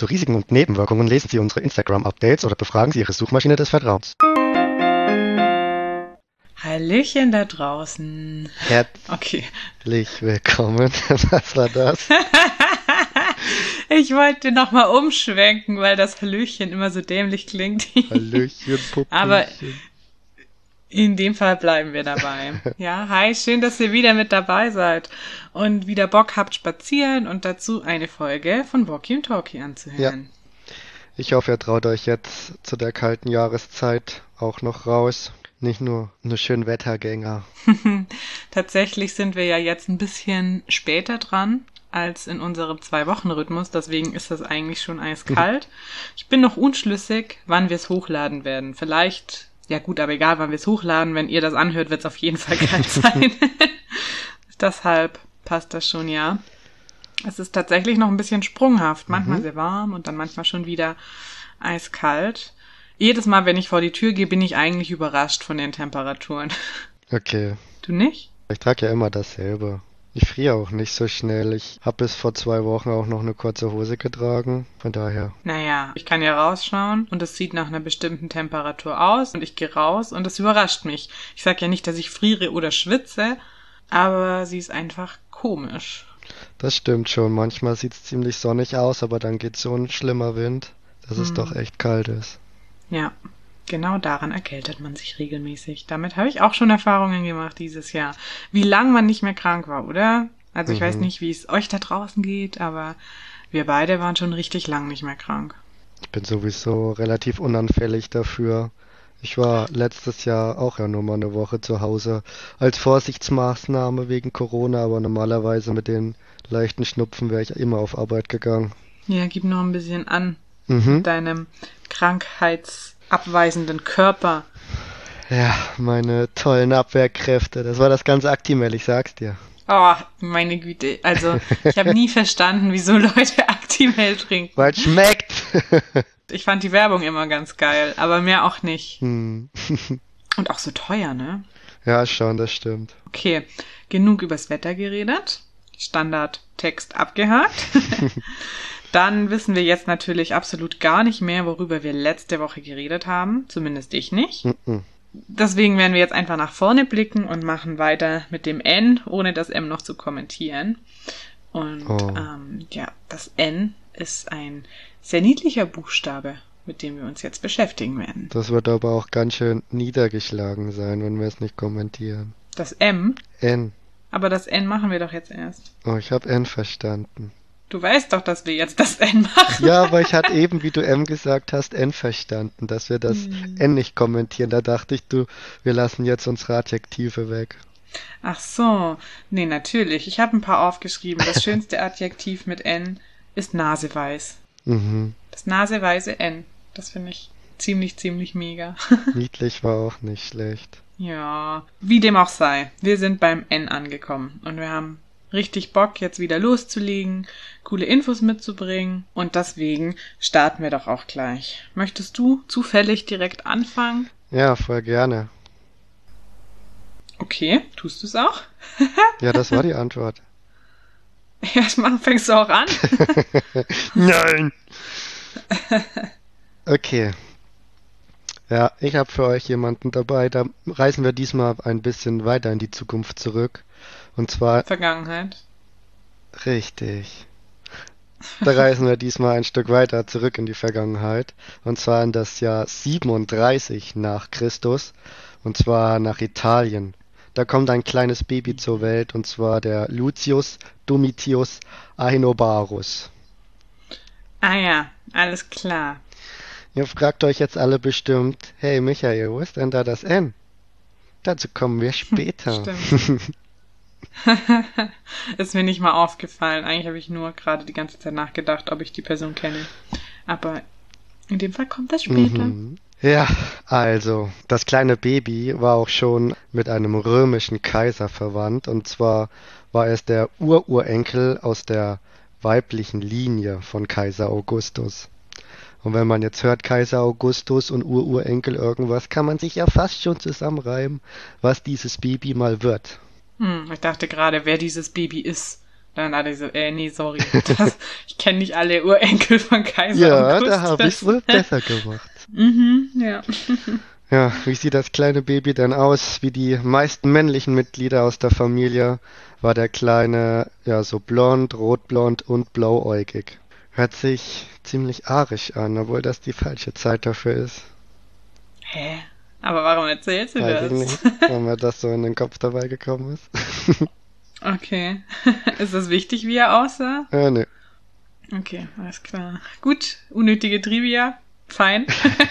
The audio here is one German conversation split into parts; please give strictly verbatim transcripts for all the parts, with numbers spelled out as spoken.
Zu Risiken und Nebenwirkungen lesen Sie unsere Instagram-Updates oder befragen Sie Ihre Suchmaschine des Vertrauens. Hallöchen da draußen. Herzlich Okay. willkommen. Was war das? Ich wollte nochmal umschwenken, weil das Hallöchen immer so dämlich klingt. Hallöchen, Puppchen. Aber in dem Fall bleiben wir dabei. Ja, hi, schön, dass ihr wieder mit dabei seid und wieder Bock habt, spazieren und dazu eine Folge von Walkie und Talkie anzuhören. Ja. Ich hoffe, ihr traut euch jetzt zu der kalten Jahreszeit auch noch raus. Nicht nur nur schön Wettergänger. Tatsächlich sind wir ja jetzt ein bisschen später dran als in unserem Zwei-Wochen-Rhythmus. Deswegen ist das eigentlich schon eiskalt. Ich bin noch unschlüssig, wann wir es hochladen werden. Vielleicht, ja gut, aber egal, wann wir es hochladen. Wenn ihr das anhört, wird es auf jeden Fall kalt sein. Deshalb passt das schon, ja. Es ist tatsächlich noch ein bisschen sprunghaft. Manchmal mhm. sehr warm und dann manchmal schon wieder eiskalt. Jedes Mal, wenn ich vor die Tür gehe, bin ich eigentlich überrascht von den Temperaturen. Okay. Du nicht? Ich trage ja immer dasselbe. Ich friere auch nicht so schnell. Ich habe bis vor zwei Wochen auch noch eine kurze Hose getragen. Von daher. Naja, ich kann ja rausschauen und es sieht nach einer bestimmten Temperatur aus und ich gehe raus und es überrascht mich. Ich sage ja nicht, dass ich friere oder schwitze, aber sie ist einfach komisch. Das stimmt schon. Manchmal sieht es ziemlich sonnig aus, aber dann geht so ein schlimmer Wind, dass hm. es doch echt kalt ist. Ja, genau daran erkältet man sich regelmäßig. Damit habe ich auch schon Erfahrungen gemacht dieses Jahr. Wie lange man nicht mehr krank war, oder? Also ich mhm. weiß nicht, wie es euch da draußen geht, aber wir beide waren schon richtig lang nicht mehr krank. Ich bin sowieso relativ unanfällig dafür. Ich war letztes Jahr auch ja nur mal eine Woche zu Hause als Vorsichtsmaßnahme wegen Corona, aber normalerweise mit den leichten Schnupfen wäre ich immer auf Arbeit gegangen. Ja, gib noch ein bisschen an. Mhm. Mit deinem krankheitsabweisenden Körper. Ja, meine tollen Abwehrkräfte. Das war das ganze Actimel, ich sag's dir. Oh, meine Güte. Also, ich habe nie verstanden, wieso Leute Actimel trinken. Weil es schmeckt. Ich fand die Werbung immer ganz geil, aber mehr auch nicht. Hm. Und auch so teuer, ne? Ja, schon, das stimmt. Okay, genug übers Wetter geredet. Standardtext abgehakt. Dann wissen wir jetzt natürlich absolut gar nicht mehr, worüber wir letzte Woche geredet haben. Zumindest ich nicht. Mm-mm. Deswegen werden wir jetzt einfach nach vorne blicken und machen weiter mit dem N, ohne das M noch zu kommentieren. Und oh. ähm, ja, das N ist ein sehr niedlicher Buchstabe, mit dem wir uns jetzt beschäftigen werden. Das wird aber auch ganz schön niedergeschlagen sein, wenn wir es nicht kommentieren. Das M? N. Aber das N machen wir doch jetzt erst. Oh, ich habe N verstanden. Du weißt doch, dass wir jetzt das N machen. Ja, aber ich hatte eben, wie du M gesagt hast, N verstanden, dass wir das hm. N nicht kommentieren. Da dachte ich, du, wir lassen jetzt unsere Adjektive weg. Ach so, nee, natürlich. Ich habe ein paar aufgeschrieben. Das schönste Adjektiv mit N ist naseweiß. Mhm. Das naseweiße N. Das finde ich ziemlich, ziemlich mega. Niedlich war auch nicht schlecht. Ja, wie dem auch sei. Wir sind beim N angekommen und wir haben richtig Bock, jetzt wieder loszulegen, coole Infos mitzubringen und deswegen starten wir doch auch gleich. Möchtest du zufällig direkt anfangen? Ja, voll gerne. Okay, tust du es auch? Ja, das war die Antwort. Erstmal fängst du auch an? Nein! Okay. Ja, ich habe für euch jemanden dabei, da reisen wir diesmal ein bisschen weiter in die Zukunft zurück. Und zwar... Vergangenheit. Richtig. Da reisen wir diesmal ein Stück weiter zurück in die Vergangenheit. Und zwar in das Jahr siebenunddreißig nach Christus. Und zwar nach Italien. Da kommt ein kleines Baby zur Welt, und zwar der Lucius Domitius Aenobarus. Ah ja, alles klar. Ihr fragt euch jetzt alle bestimmt, hey Michael, wo ist denn da das N? Dazu kommen wir später. Stimmt. Ist mir nicht mal aufgefallen. Eigentlich habe ich nur gerade die ganze Zeit nachgedacht, ob ich die Person kenne. Aber in dem Fall kommt das später. Mhm. Ja, also, das kleine Baby war auch schon mit einem römischen Kaiser verwandt. Und zwar war es der Ururenkel aus der weiblichen Linie von Kaiser Augustus. Und wenn man jetzt hört Kaiser Augustus und Ururenkel irgendwas, kann man sich ja fast schon zusammenreimen, was dieses Baby mal wird. Hm, ich dachte gerade, wer dieses Baby ist. Dann hatte ich so, äh, nee, sorry. Das, ich kenne nicht alle Urenkel von Kaiser Ja, Augustus. da habe ich es wohl besser gemacht. Mhm, ja. Ja, wie sieht das kleine Baby denn aus? Wie die meisten männlichen Mitglieder aus der Familie war der Kleine ja so blond, rotblond und blauäugig. Hört sich ziemlich arisch an, obwohl das die falsche Zeit dafür ist. Hä? Aber warum erzählst du Weiß das? ich nicht, weil mir das so in den Kopf dabei gekommen ist. Okay. Ist das wichtig, wie er aussah? Ja, ne. Okay, alles klar. Gut, unnötige Trivia. Fein.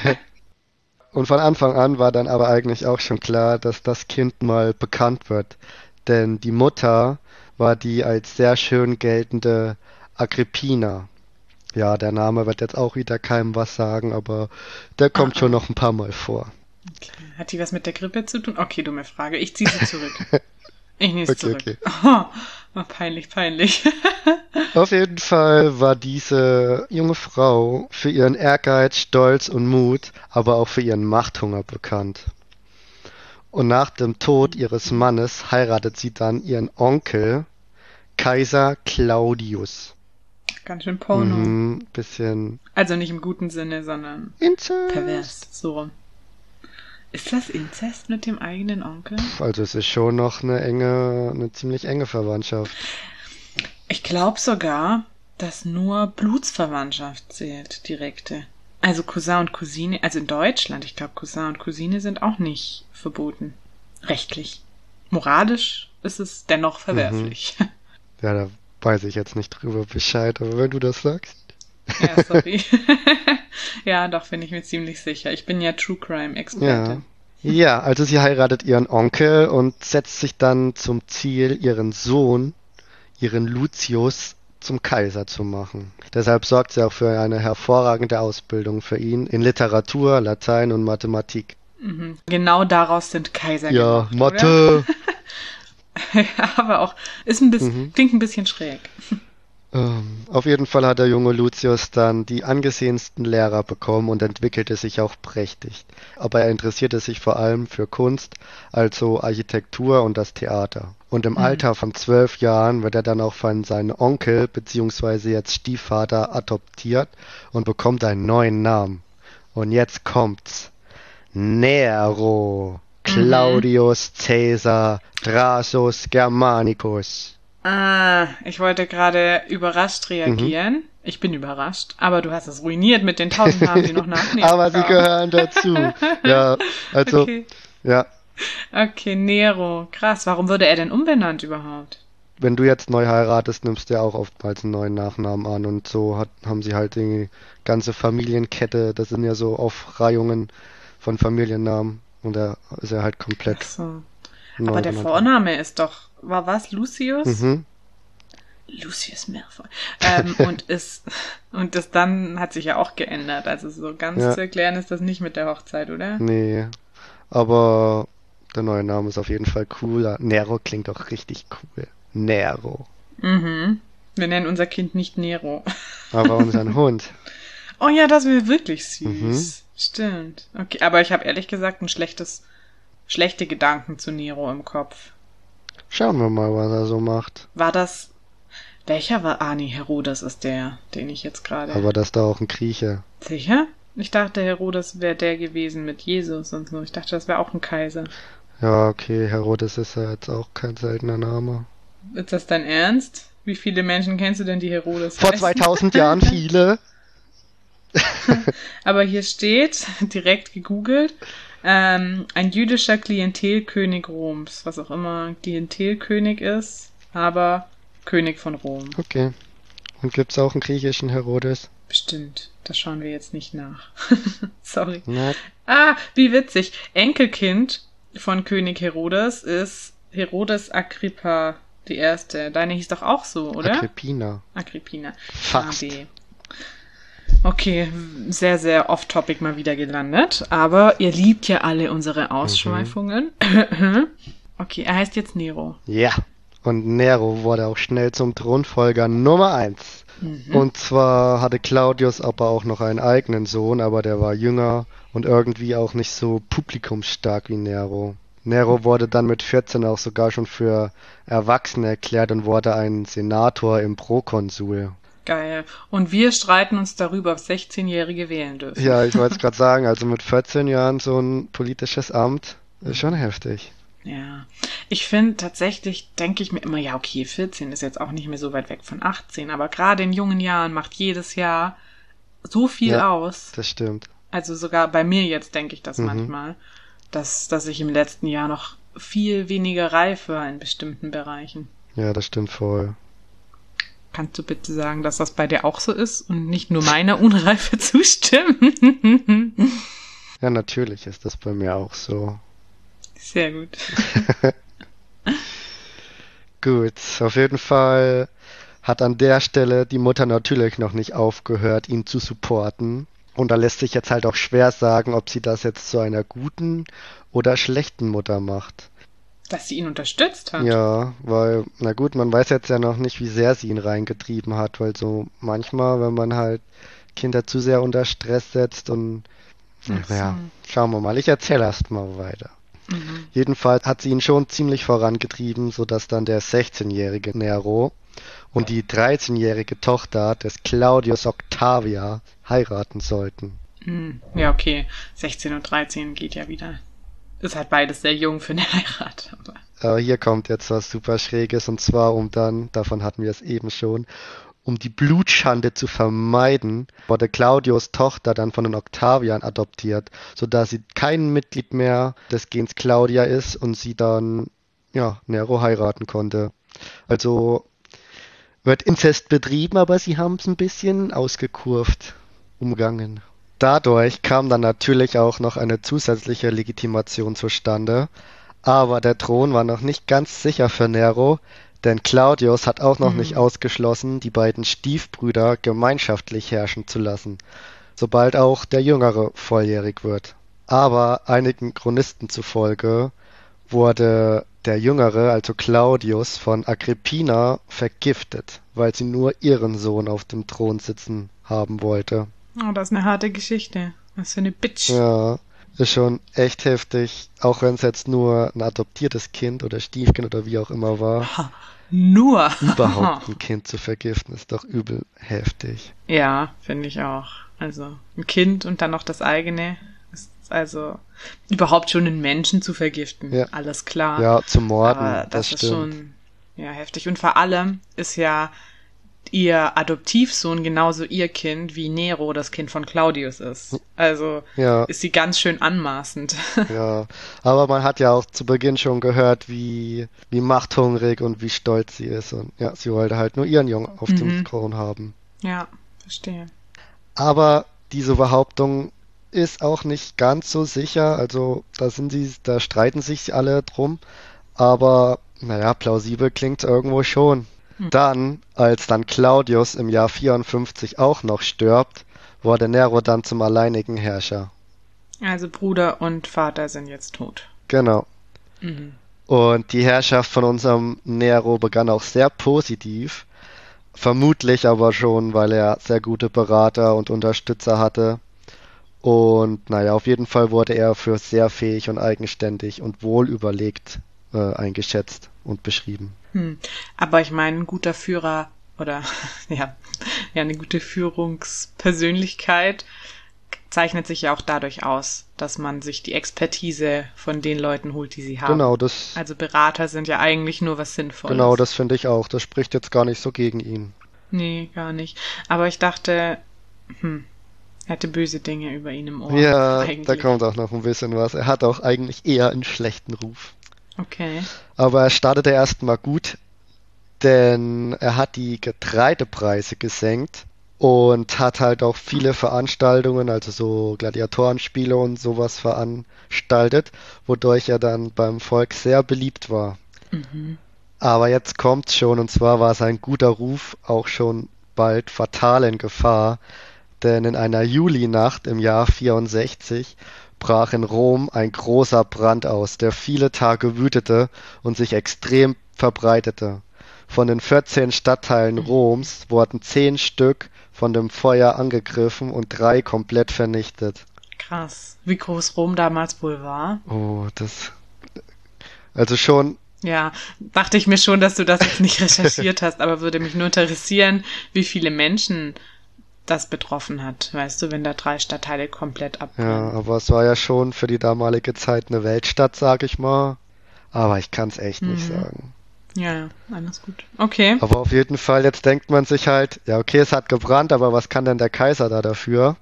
Und von Anfang an war dann aber eigentlich auch schon klar, dass das Kind mal bekannt wird. Denn die Mutter war die als sehr schön geltende Agrippina. Ja, der Name wird jetzt auch wieder keinem was sagen, aber der kommt Ah, schon ah. noch ein paar Mal vor. Okay. Hat die was mit der Grippe zu tun? Okay, dumme Frage. Ich ziehe sie zurück. Ich nehme es Okay, zurück. okay. Oh, oh, peinlich, peinlich. Auf jeden Fall war diese junge Frau für ihren Ehrgeiz, Stolz und Mut, aber auch für ihren Machthunger bekannt. Und nach dem Tod ihres Mannes heiratet sie dann ihren Onkel, Kaiser Claudius. Ganz schön Porno. Mhm, bisschen Also nicht im guten Sinne, sondern Inzest. pervers. So rum. Ist das Inzest mit dem eigenen Onkel? Also es ist schon noch eine enge, eine ziemlich enge Verwandtschaft. Ich glaube sogar, dass nur Blutsverwandtschaft zählt, direkte. Also Cousin und Cousine, also in Deutschland, ich glaube Cousin und Cousine sind auch nicht verboten. Rechtlich. Moralisch ist es dennoch verwerflich. Ja, da weiß ich jetzt nicht drüber Bescheid, aber wenn du das sagst. Ja, sorry. Ja, doch, bin ich mir ziemlich sicher. Ich bin ja True Crime Experte. Ja. Ja, also sie heiratet ihren Onkel und setzt sich dann zum Ziel, ihren Sohn, ihren Lucius, zum Kaiser zu machen. Deshalb sorgt sie auch für eine hervorragende Ausbildung für ihn in Literatur, Latein und Mathematik. Mhm. Genau daraus sind Kaiser Ja, gemacht, Mathe. Oder? Ja, aber auch, ist ein bisschen, Mhm. klingt ein bisschen schräg. Ähm, auf jeden Fall hat der junge Lucius dann die angesehensten Lehrer bekommen und entwickelte sich auch prächtig. Aber er interessierte sich vor allem für Kunst, also Architektur und das Theater. Und im Mhm. Alter von zwölf Jahren wird er dann auch von seinem Onkel bzw. jetzt Stiefvater adoptiert und bekommt einen neuen Namen. Und jetzt kommt's. Nero Claudius Caesar Drusus Germanicus. Ah, ich wollte gerade überrascht reagieren. Ich bin überrascht, aber du hast es ruiniert mit den tausend Namen, die noch nachnehmen. Aber sie gehören dazu. Ja, also, Okay. ja, Okay, Nero. Krass, warum wurde er denn umbenannt überhaupt? wenn du jetzt neu heiratest, nimmst du ja auch oftmals einen neuen Nachnamen an und so hat, haben sie halt die ganze Familienkette, das sind ja so Aufreihungen von Familiennamen und da ist er halt Ach komplett so. neu Aber der benannt. Vorname ist doch, war was, Lucius? Mhm. Lucius Malfoy. Ähm, und ist, und das dann hat sich ja auch geändert. Also so ganz Ja. zu erklären ist das nicht mit der Hochzeit, oder? Nee, aber der neue Name ist auf jeden Fall cooler. Nero klingt auch richtig cool. Nero. Mhm. Wir nennen unser Kind nicht Nero. Aber unseren Hund. Oh ja, das wäre wirklich süß. Mhm. Stimmt. Okay, aber ich habe ehrlich gesagt ein schlechtes, schlechte Gedanken zu Nero im Kopf. Schauen wir mal, was er so macht. War das, welcher war, ah nee, Herodes ist der, den ich jetzt gerade, Aber das ist da auch ein Grieche. sicher? Ich dachte, Herodes wäre der gewesen mit Jesus und so. Ich dachte, das wäre auch ein Kaiser. Ja, okay, Herodes ist ja jetzt auch kein seltener Name. Ist das dein Ernst? Wie viele Menschen kennst du denn, die Herodes Vor heißen? zweitausend Jahren viele. Aber hier steht, direkt gegoogelt, ähm, ein jüdischer Klientelkönig Roms, was auch immer Klientelkönig ist, aber König von Rom. Okay. Und gibt's auch einen griechischen Herodes? Bestimmt. Das schauen wir jetzt nicht nach. Sorry. Na, Ah, wie witzig. Enkelkind von König Herodes ist Herodes Agrippa die erste. Deine hieß doch auch so, oder? Agrippina. Agrippina. Fast. A B. Okay, sehr, sehr off-topic mal wieder gelandet. Aber ihr liebt ja alle unsere Ausschweifungen. Okay, er heißt jetzt Nero. Ja. Und Nero wurde auch schnell zum Thronfolger Nummer eins. Mhm. Und zwar hatte Claudius aber auch noch einen eigenen Sohn, aber der war jünger und irgendwie auch nicht so publikumsstark wie Nero. Nero wurde dann mit vierzehn auch sogar schon für erwachsen erklärt und wurde ein Senator im Prokonsul. Geil. Und wir streiten uns darüber, ob sechzehnjährige wählen dürfen. Ja, ich wollte es gerade sagen, also mit vierzehn Jahren so ein politisches Amt ist schon heftig. Ja, ich finde tatsächlich, denke ich mir immer, ja okay, vierzehn ist jetzt auch nicht mehr so weit weg von achtzehn, aber gerade in jungen Jahren macht jedes Jahr so viel Ja, aus. das stimmt. Also sogar bei mir jetzt denke ich das Mhm. manchmal, dass, dass ich im letzten Jahr noch viel weniger reif war in bestimmten Bereichen. Ja, das stimmt voll. Kannst du bitte sagen, dass das bei dir auch so ist und nicht nur meiner Unreife zustimmen? Ja, natürlich ist das bei mir auch so. Sehr gut. Gut, auf jeden Fall hat an der Stelle die Mutter natürlich noch nicht aufgehört, ihn zu supporten. Und da lässt sich jetzt halt auch schwer sagen, ob sie das jetzt zu einer guten oder schlechten Mutter macht. Dass sie ihn unterstützt hat. Ja, weil, na gut, man weiß jetzt ja noch nicht, wie sehr sie ihn reingetrieben hat, weil so manchmal, wenn man halt Kinder zu sehr unter Stress setzt und, Ach so. naja, schauen wir mal, ich erzähle erst mal weiter. Mhm. Jedenfalls hat sie ihn schon ziemlich vorangetrieben, sodass dann der sechzehnjährige Nero und die dreizehnjährige Tochter des Claudius Octavia heiraten sollten. Hm, ja, okay. sechzehn und dreizehn geht ja wieder. Ist halt beides sehr jung für eine Heirat. Aber Aber hier kommt jetzt was super Schräges, und zwar um dann, davon hatten wir es eben schon, um die Blutschande zu vermeiden, wurde Claudius Tochter dann von den Octavian adoptiert, sodass sie kein Mitglied mehr des Gens Claudia ist und sie dann, ja, Nero heiraten konnte. Also wird Inzest betrieben, aber sie haben es ein bisschen ausgekurvt, umgangen. Dadurch kam dann natürlich auch noch eine zusätzliche Legitimation zustande, aber der Thron war noch nicht ganz sicher für Nero, denn Claudius hat auch noch nicht hm. ausgeschlossen, die beiden Stiefbrüder gemeinschaftlich herrschen zu lassen, sobald auch der Jüngere volljährig wird. Aber einigen Chronisten zufolge wurde der Jüngere, also Claudius, von Agrippina vergiftet, weil sie nur ihren Sohn auf dem Thron sitzen haben wollte. Oh, das ist eine harte Geschichte. Was für eine Bitch. Ja, ist schon echt heftig, auch wenn es jetzt nur ein adoptiertes Kind oder Stiefkind oder wie auch immer war. Ha, nur. Überhaupt ein Kind zu vergiften, ist doch übel heftig. Ja, finde ich auch. Also ein Kind und dann noch das eigene. Ist also überhaupt schon einen Menschen zu vergiften. Ja. Alles klar. Ja, zu morden, Aber das, das ist stimmt. schon ja heftig. Und vor allem ist ja ihr Adoptivsohn genauso ihr Kind, wie Nero das Kind von Claudius ist. Also Ja, ist sie ganz schön anmaßend. ja. Aber man hat ja auch zu Beginn schon gehört, wie, wie machthungrig und wie stolz sie ist. Und ja, sie wollte halt nur ihren Jungen auf dem Mhm. Thron haben. Ja, verstehe. Aber diese Behauptung ist auch nicht ganz so sicher. Also da sind sie, da streiten sich alle drum. Aber naja, plausibel klingt irgendwo schon. Dann, als dann Claudius im Jahr vierundfünfzig auch noch stirbt, wurde Nero dann zum alleinigen Herrscher. Also Bruder und Vater sind jetzt tot. Genau. Mhm. Und die Herrschaft von unserem Nero begann auch sehr positiv. Vermutlich aber schon, weil er sehr gute Berater und Unterstützer hatte. Und naja, auf jeden Fall wurde er für sehr fähig und eigenständig und wohlüberlegt äh, eingeschätzt und beschrieben. Hm. Aber ich meine, ein guter Führer oder ja, ja, eine gute Führungspersönlichkeit zeichnet sich ja auch dadurch aus, dass man sich die Expertise von den Leuten holt, die sie haben. Genau, das, Also Berater sind ja eigentlich nur was Sinnvolles. genau, das finde ich auch. Das spricht jetzt gar nicht so gegen ihn. Nee, gar nicht. Aber ich dachte, hm, er hatte böse Dinge über ihn im Ohr. Ja, eigentlich. da kommt auch noch ein bisschen was. Er hat auch eigentlich eher einen schlechten Ruf. Okay. Aber er startete erstmal gut, denn er hat die Getreidepreise gesenkt und hat halt auch viele Veranstaltungen, also so Gladiatorenspiele und sowas veranstaltet, wodurch er dann beim Volk sehr beliebt war. Mhm. Aber jetzt kommt's schon, und zwar war sein guter Ruf auch schon bald fatal in Gefahr, denn in einer Julinacht im Jahr vierundsechzig brach in Rom ein großer Brand aus, der viele Tage wütete und sich extrem verbreitete. Von den vierzehn Stadtteilen Roms wurden zehn Stück von dem Feuer angegriffen und drei komplett vernichtet. Krass. Wie groß Rom damals wohl war? Oh, das Also schon, Ja, dachte ich mir schon, dass du das jetzt nicht recherchiert hast, aber würde mich nur interessieren, wie viele Menschen das betroffen hat, weißt du, wenn da drei Stadtteile komplett ja, abbrennen. aber es war ja schon für die damalige Zeit eine Weltstadt, sag ich mal. Aber ich kann's echt nicht Mhm. sagen. Ja, ja, alles gut. Okay. Aber auf jeden Fall, jetzt denkt man sich halt, ja, okay, es hat gebrannt, aber was kann denn der Kaiser da dafür?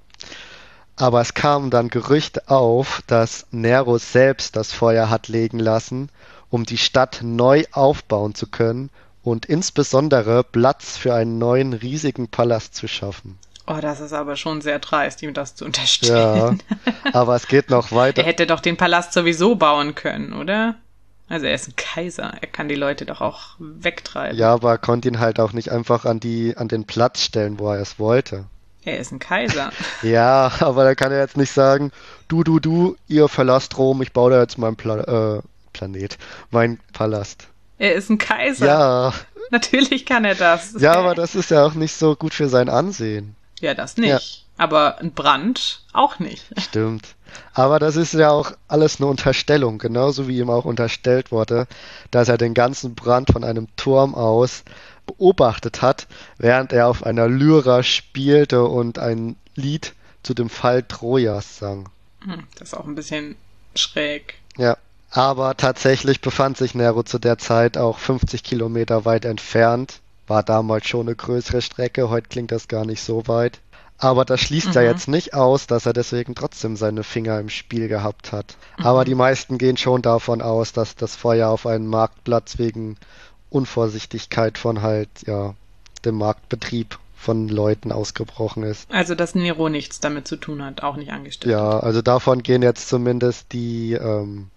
Aber es kamen dann Gerüchte auf, dass Nero selbst das Feuer hat legen lassen, um die Stadt neu aufbauen zu können und insbesondere Platz für einen neuen riesigen Palast zu schaffen. Oh, das ist aber schon sehr dreist, ihm das zu Ja, unterstellen. aber es geht noch Er weiter. hätte doch den Palast sowieso bauen können, oder? Also er ist ein Kaiser, er kann die Leute doch auch wegtreiben. Ja, aber er konnte ihn halt auch nicht einfach an die, an den Platz stellen, wo er es wollte. Er ist ein Kaiser. Ja, aber da kann er jetzt nicht sagen, du, du, du, ihr verlasst Rom, ich baue da jetzt meinen Pla äh, Planet, mein Palast. Er ist ein Kaiser. Ja, Natürlich kann er das. ja, aber das ist ja auch nicht so gut für sein Ansehen. Ja, das Ja, nicht. Aber ein Brand auch nicht. stimmt. Aber das ist ja auch alles eine Unterstellung, genauso wie ihm auch unterstellt wurde, dass er den ganzen Brand von einem Turm aus beobachtet hat, während er auf einer Lyra spielte und ein Lied zu dem Fall Trojas sang. Hm, das ist auch ein bisschen schräg. Ja, aber tatsächlich befand sich Nero zu der Zeit auch fünfzig Kilometer weit entfernt. War damals schon eine größere Strecke, heute klingt das gar nicht so weit. Aber das schließt ja Mhm, jetzt nicht aus, dass er deswegen trotzdem seine Finger im Spiel gehabt hat. Aber mhm. die meisten gehen schon davon aus, dass das Feuer auf einen Marktplatz wegen Unvorsichtigkeit von halt, ja, dem Marktbetrieb von Leuten ausgebrochen ist. Also, dass Nero nichts damit zu tun hat, auch nicht angestiftet. Ja, also davon gehen jetzt zumindest die ähm,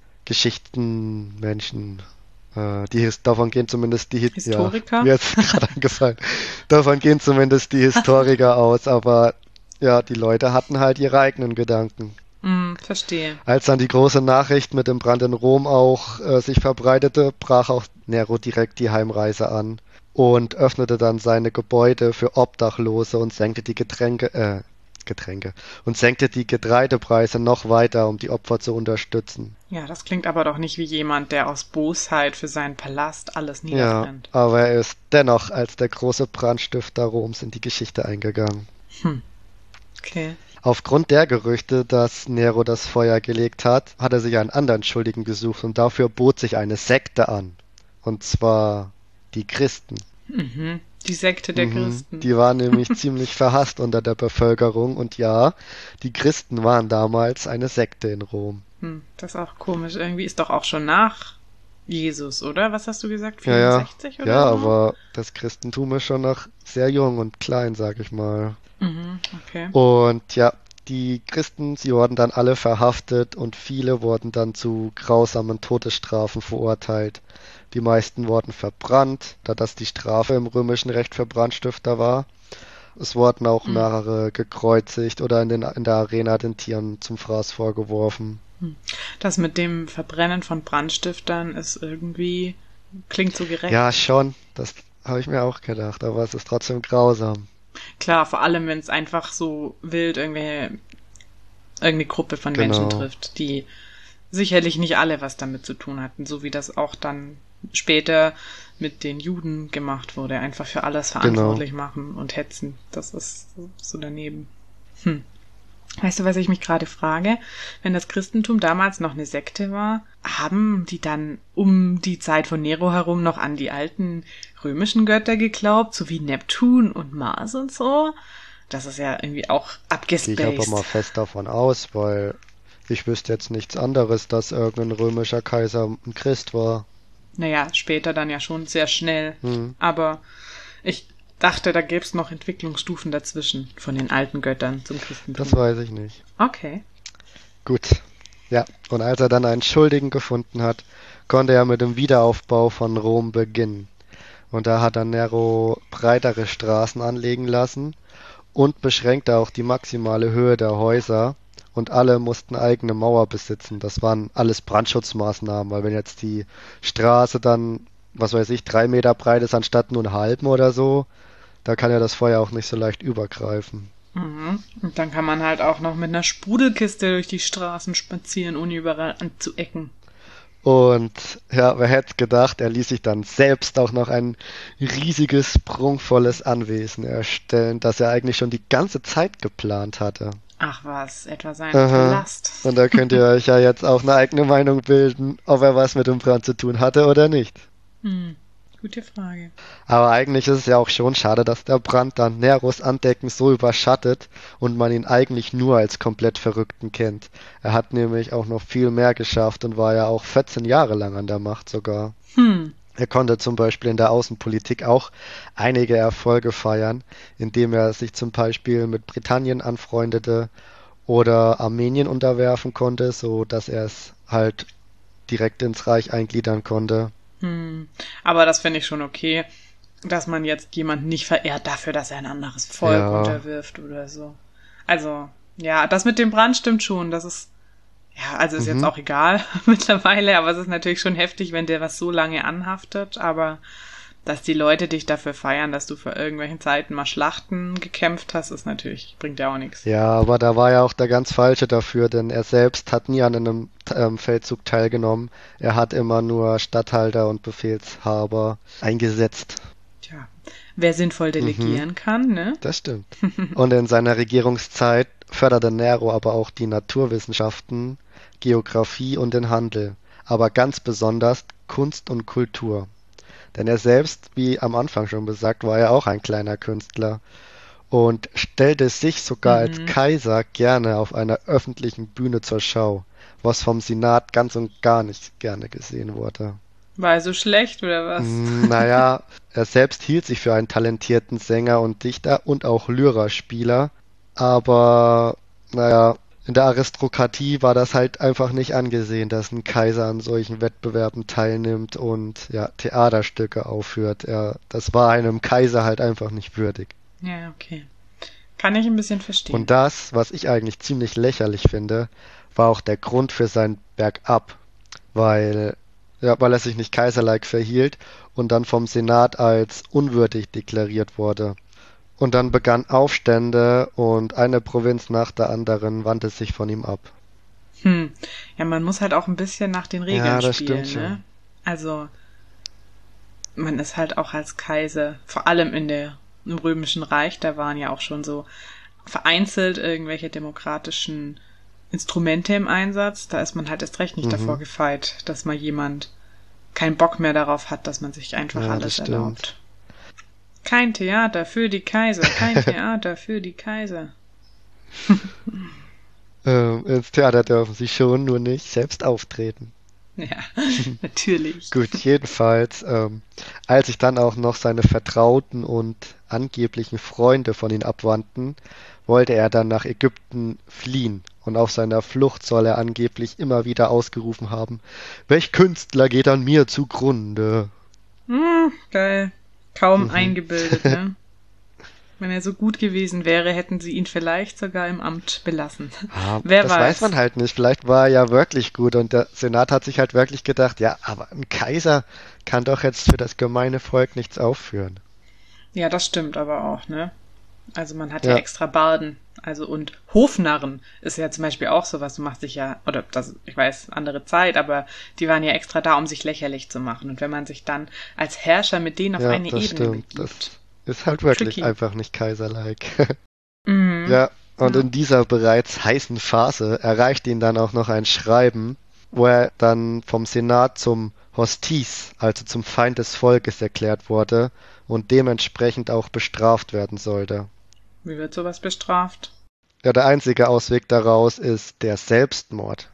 Geschichtenmenschen, äh, die His davon gehen zumindest die, Hi- ja, Historiker? mir ist gerade eingefallen, davon gehen zumindest die Historiker aus, aber ja, die Leute hatten halt ihre eigenen Gedanken. Hm, verstehe. Als dann die große Nachricht mit dem Brand in Rom auch äh, sich verbreitete, brach auch Nero direkt die Heimreise an und öffnete dann seine Gebäude für Obdachlose und senkte die Getränke, äh, Getränke und senkte die Getreidepreise noch weiter, um die Opfer zu unterstützen. Ja, das klingt aber doch nicht wie jemand, der aus Bosheit für seinen Palast alles Ja, niederbrennt. aber er ist dennoch als der große Brandstifter Roms in die Geschichte eingegangen. Hm, okay. Aufgrund der Gerüchte, dass Nero das Feuer gelegt hat, hat er sich einen anderen Schuldigen gesucht und dafür bot sich eine Sekte an. Und zwar die Christen. Mhm. Die Sekte der Mhm. Christen. Die waren nämlich ziemlich verhasst unter der Bevölkerung und ja, die Christen waren damals eine Sekte in Rom. Hm, das ist auch komisch. Irgendwie ist doch auch schon nach Jesus, oder? Was hast du gesagt? Ja, ja, vierundsechzig oder ja, so? aber das Christentum ist schon noch sehr jung und klein, sag ich mal. Mhm, okay. Und ja, die Christen, sie wurden dann alle verhaftet und viele wurden dann zu grausamen Todesstrafen verurteilt. Die meisten wurden verbrannt, da das die Strafe im römischen Recht für Brandstifter war. Es wurden auch Hm, mehrere gekreuzigt oder in, den, in der Arena den Tieren zum Fraß vorgeworfen. hm. Das mit dem Verbrennen von Brandstiftern ist irgendwie, klingt so Ja, gerecht. schon, das habe ich mir auch gedacht, aber es ist trotzdem grausam. Klar, vor allem, wenn es einfach so wild irgendwelche, irgendeine Gruppe von Menschen Genau, trifft, die sicherlich nicht alle was damit zu tun hatten, so wie das auch dann später mit den Juden gemacht wurde. Einfach für alles genau. verantwortlich machen und hetzen. Das ist so daneben. Hm. Weißt du, was ich mich gerade frage? Wenn das Christentum damals noch eine Sekte war, haben die dann um die Zeit von Nero herum noch an die alten römischen Götter geglaubt, so wie Neptun und Mars und so? Das ist ja irgendwie auch Gehe ich aber mal abgespaced. fest davon aus, weil ich wüsste jetzt nichts anderes, dass irgendein römischer Kaiser ein Christ war. Naja, später dann ja schon sehr schnell. Hm, Aber ich dachte, da gäbe es noch Entwicklungsstufen dazwischen von den alten Göttern zum das Christentum. weiß ich nicht. Okay. Gut. Ja, und als er dann einen Schuldigen gefunden hat, konnte er mit dem Wiederaufbau von Rom beginnen. Und da hat dann Nero breitere Straßen anlegen lassen und beschränkte auch die maximale Höhe der Häuser. Und alle mussten eigene Mauer besitzen. Das waren alles Brandschutzmaßnahmen, weil wenn jetzt die Straße dann, was weiß ich, drei Meter breit ist anstatt nur einen halben oder so, da kann ja das Feuer auch nicht so leicht übergreifen. Mhm. Und dann kann man halt auch noch mit einer Sprudelkiste durch die Straßen spazieren, ohne überall anzuecken. Und ja, wer hätte gedacht, er ließ sich dann selbst auch noch ein riesiges, prunkvolles Anwesen erstellen, das er eigentlich schon die ganze Zeit geplant hatte. Ach was, etwa seinen Aha. Palast. Und da könnt ihr euch ja jetzt auch eine eigene Meinung bilden, ob er was mit dem Brand zu tun hatte oder nicht. Hm, gute Frage. Aber eigentlich ist es ja auch schon schade, dass der Brand dann Neros Andenken so überschattet und man ihn eigentlich nur als komplett Verrückten kennt. Er hat nämlich auch noch viel mehr geschafft und war ja auch vierzehn Jahre lang an der Macht sogar. Hm, Er konnte zum Beispiel in der Außenpolitik auch einige Erfolge feiern, indem er sich zum Beispiel mit Britannien anfreundete oder Armenien unterwerfen konnte, so dass er es halt direkt ins Reich eingliedern konnte. hm. Aber das finde ich schon okay, dass man jetzt jemanden nicht verehrt dafür, dass er ein anderes Volk Ja, unterwirft oder so. Also, ja, das mit dem Brand stimmt schon. Das ist, ja, also ist jetzt mhm. auch egal mittlerweile, aber es ist natürlich schon heftig, wenn dir was so lange anhaftet. Aber dass die Leute dich dafür feiern, dass du vor irgendwelchen Zeiten mal Schlachten gekämpft hast, ist natürlich, bringt ja auch nichts. Ja, aber da war ja auch der ganz Falsche dafür, denn er selbst hat nie an einem ähm, Feldzug teilgenommen. Er hat immer nur Statthalter und Befehlshaber eingesetzt. Tja, wer sinnvoll Mhm, delegieren kann, ne? das stimmt. Und in seiner Regierungszeit förderte Nero aber auch die Naturwissenschaften, Geographie und den Handel, aber ganz besonders Kunst und Kultur. Denn er selbst, wie am Anfang schon gesagt, war ja auch ein kleiner Künstler und stellte sich sogar als Mhm. Kaiser gerne auf einer öffentlichen Bühne zur Schau, was vom Senat ganz und gar nicht gerne gesehen wurde. War er so schlecht oder was? Hm, Naja, er selbst hielt sich für einen talentierten Sänger und Dichter und auch Lyrerspieler, aber naja, in der Aristokratie war das halt einfach nicht angesehen, dass ein Kaiser an solchen Wettbewerben teilnimmt und ja, Theaterstücke aufführt. Ja, das war einem Kaiser halt einfach nicht würdig. Ja, okay. Kann ich ein bisschen verstehen. Und das, was ich eigentlich ziemlich lächerlich finde, war auch der Grund für sein Bergab, weil, ja, weil er sich nicht kaiserlike verhielt und dann vom Senat als unwürdig deklariert wurde. Und dann begannen Aufstände und eine Provinz nach der anderen wandte sich von ihm ab. Hm. Ja, man muss halt auch ein bisschen nach den Regeln Ja, das stimmt spielen, ne? schon. Also, man ist halt auch als Kaiser, vor allem in der, im Römischen Reich, da waren ja auch schon so vereinzelt irgendwelche demokratischen Instrumente im Einsatz. Da ist man halt erst recht nicht davor Mhm. gefeit, dass mal jemand keinen Bock mehr darauf hat, dass man sich einfach Ja, das alles stimmt. erlaubt. Kein Theater für die Kaiser, kein Theater für die Kaiser. Ähm, ins Theater dürfen sie schon, nur nicht selbst auftreten. Ja, natürlich. Gut, jedenfalls, ähm, als sich dann auch noch seine Vertrauten und angeblichen Freunde von ihm abwandten, wollte er dann nach Ägypten fliehen. Und auf seiner Flucht soll er angeblich immer wieder ausgerufen haben, welch Künstler geht an mir zugrunde? Hm, geil. Kaum Mhm. eingebildet, ne? Wenn er so gut gewesen wäre, hätten sie ihn vielleicht sogar im Amt belassen. Ah, Wer das weiß man weiß. halt nicht. Vielleicht war er ja wirklich gut und der Senat hat sich halt wirklich gedacht, ja, aber ein Kaiser kann doch jetzt für das gemeine Volk nichts aufführen. Ja, das stimmt aber auch, ne? Also man hat ja Ja, extra Barden. Also und Hofnarren ist ja zum Beispiel auch sowas. Du machst dich ja, oder das, ich weiß, andere Zeit, aber die waren ja extra da, um sich lächerlich zu machen. Und wenn man sich dann als Herrscher mit denen auf ja, eine das Ebene stimmt. begibt, Das ist halt wirklich tricky. einfach nicht kaiserlike. Mhm. Ja, und Ja. in dieser bereits heißen Phase erreicht ihn dann auch noch ein Schreiben, wo er dann vom Senat zum Hostis, also zum Feind des Volkes, erklärt wurde und dementsprechend auch bestraft werden sollte. Wie wird sowas bestraft? Ja, der einzige Ausweg daraus ist der Selbstmord.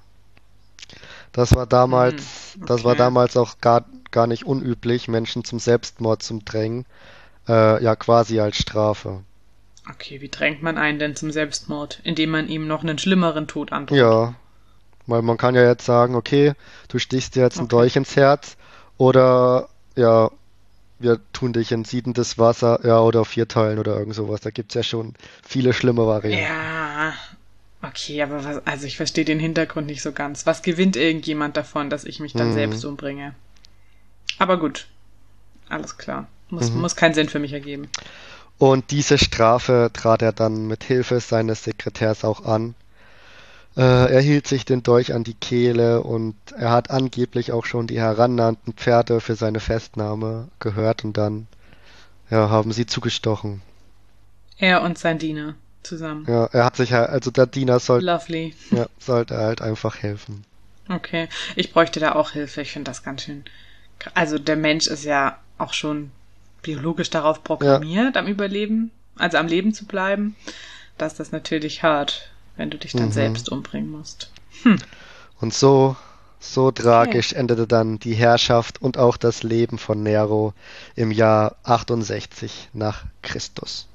Das war Hm, damals, das war okay. damals auch gar, gar nicht unüblich, Menschen zum Selbstmord zu drängen, äh, ja quasi als Strafe. Okay, wie drängt man einen denn zum Selbstmord? Indem man ihm noch einen schlimmeren Tod androht. Ja, weil man kann ja jetzt sagen, okay, du stichst dir jetzt ein Okay. Dolch ins Herz oder ja, wir tun dich in siedendes Wasser, ja, oder vierteilen oder irgend sowas. Da gibt's ja schon viele schlimme Varianten. Ja, okay, aber was, also ich verstehe den Hintergrund nicht so ganz. Was gewinnt irgendjemand davon, dass ich mich dann Hm, selbst umbringe? Aber gut, alles klar. Muss, mhm. muss keinen Sinn für mich ergeben. Und diese Strafe trat er dann mit Hilfe seines Sekretärs auch an. Äh, er hielt sich den Dolch an die Kehle und er hat angeblich auch schon die herannahenden Pferde für seine Festnahme gehört und dann, ja, haben sie zugestochen. Er und sein Diener zusammen. Ja, er hat sich halt, also der Diener sollte, Lovely. ja, sollte halt einfach helfen. Okay, ich bräuchte da auch Hilfe. Ich finde das ganz schön. kr- Also der Mensch ist ja auch schon biologisch darauf programmiert, am Überleben, also am Leben zu bleiben. Das ist das natürlich hart, wenn du dich dann Mhm. selbst umbringen musst. Und so, so tragisch endete dann die Herrschaft und auch das Leben von Nero im Jahr achtundsechzig nach Christus.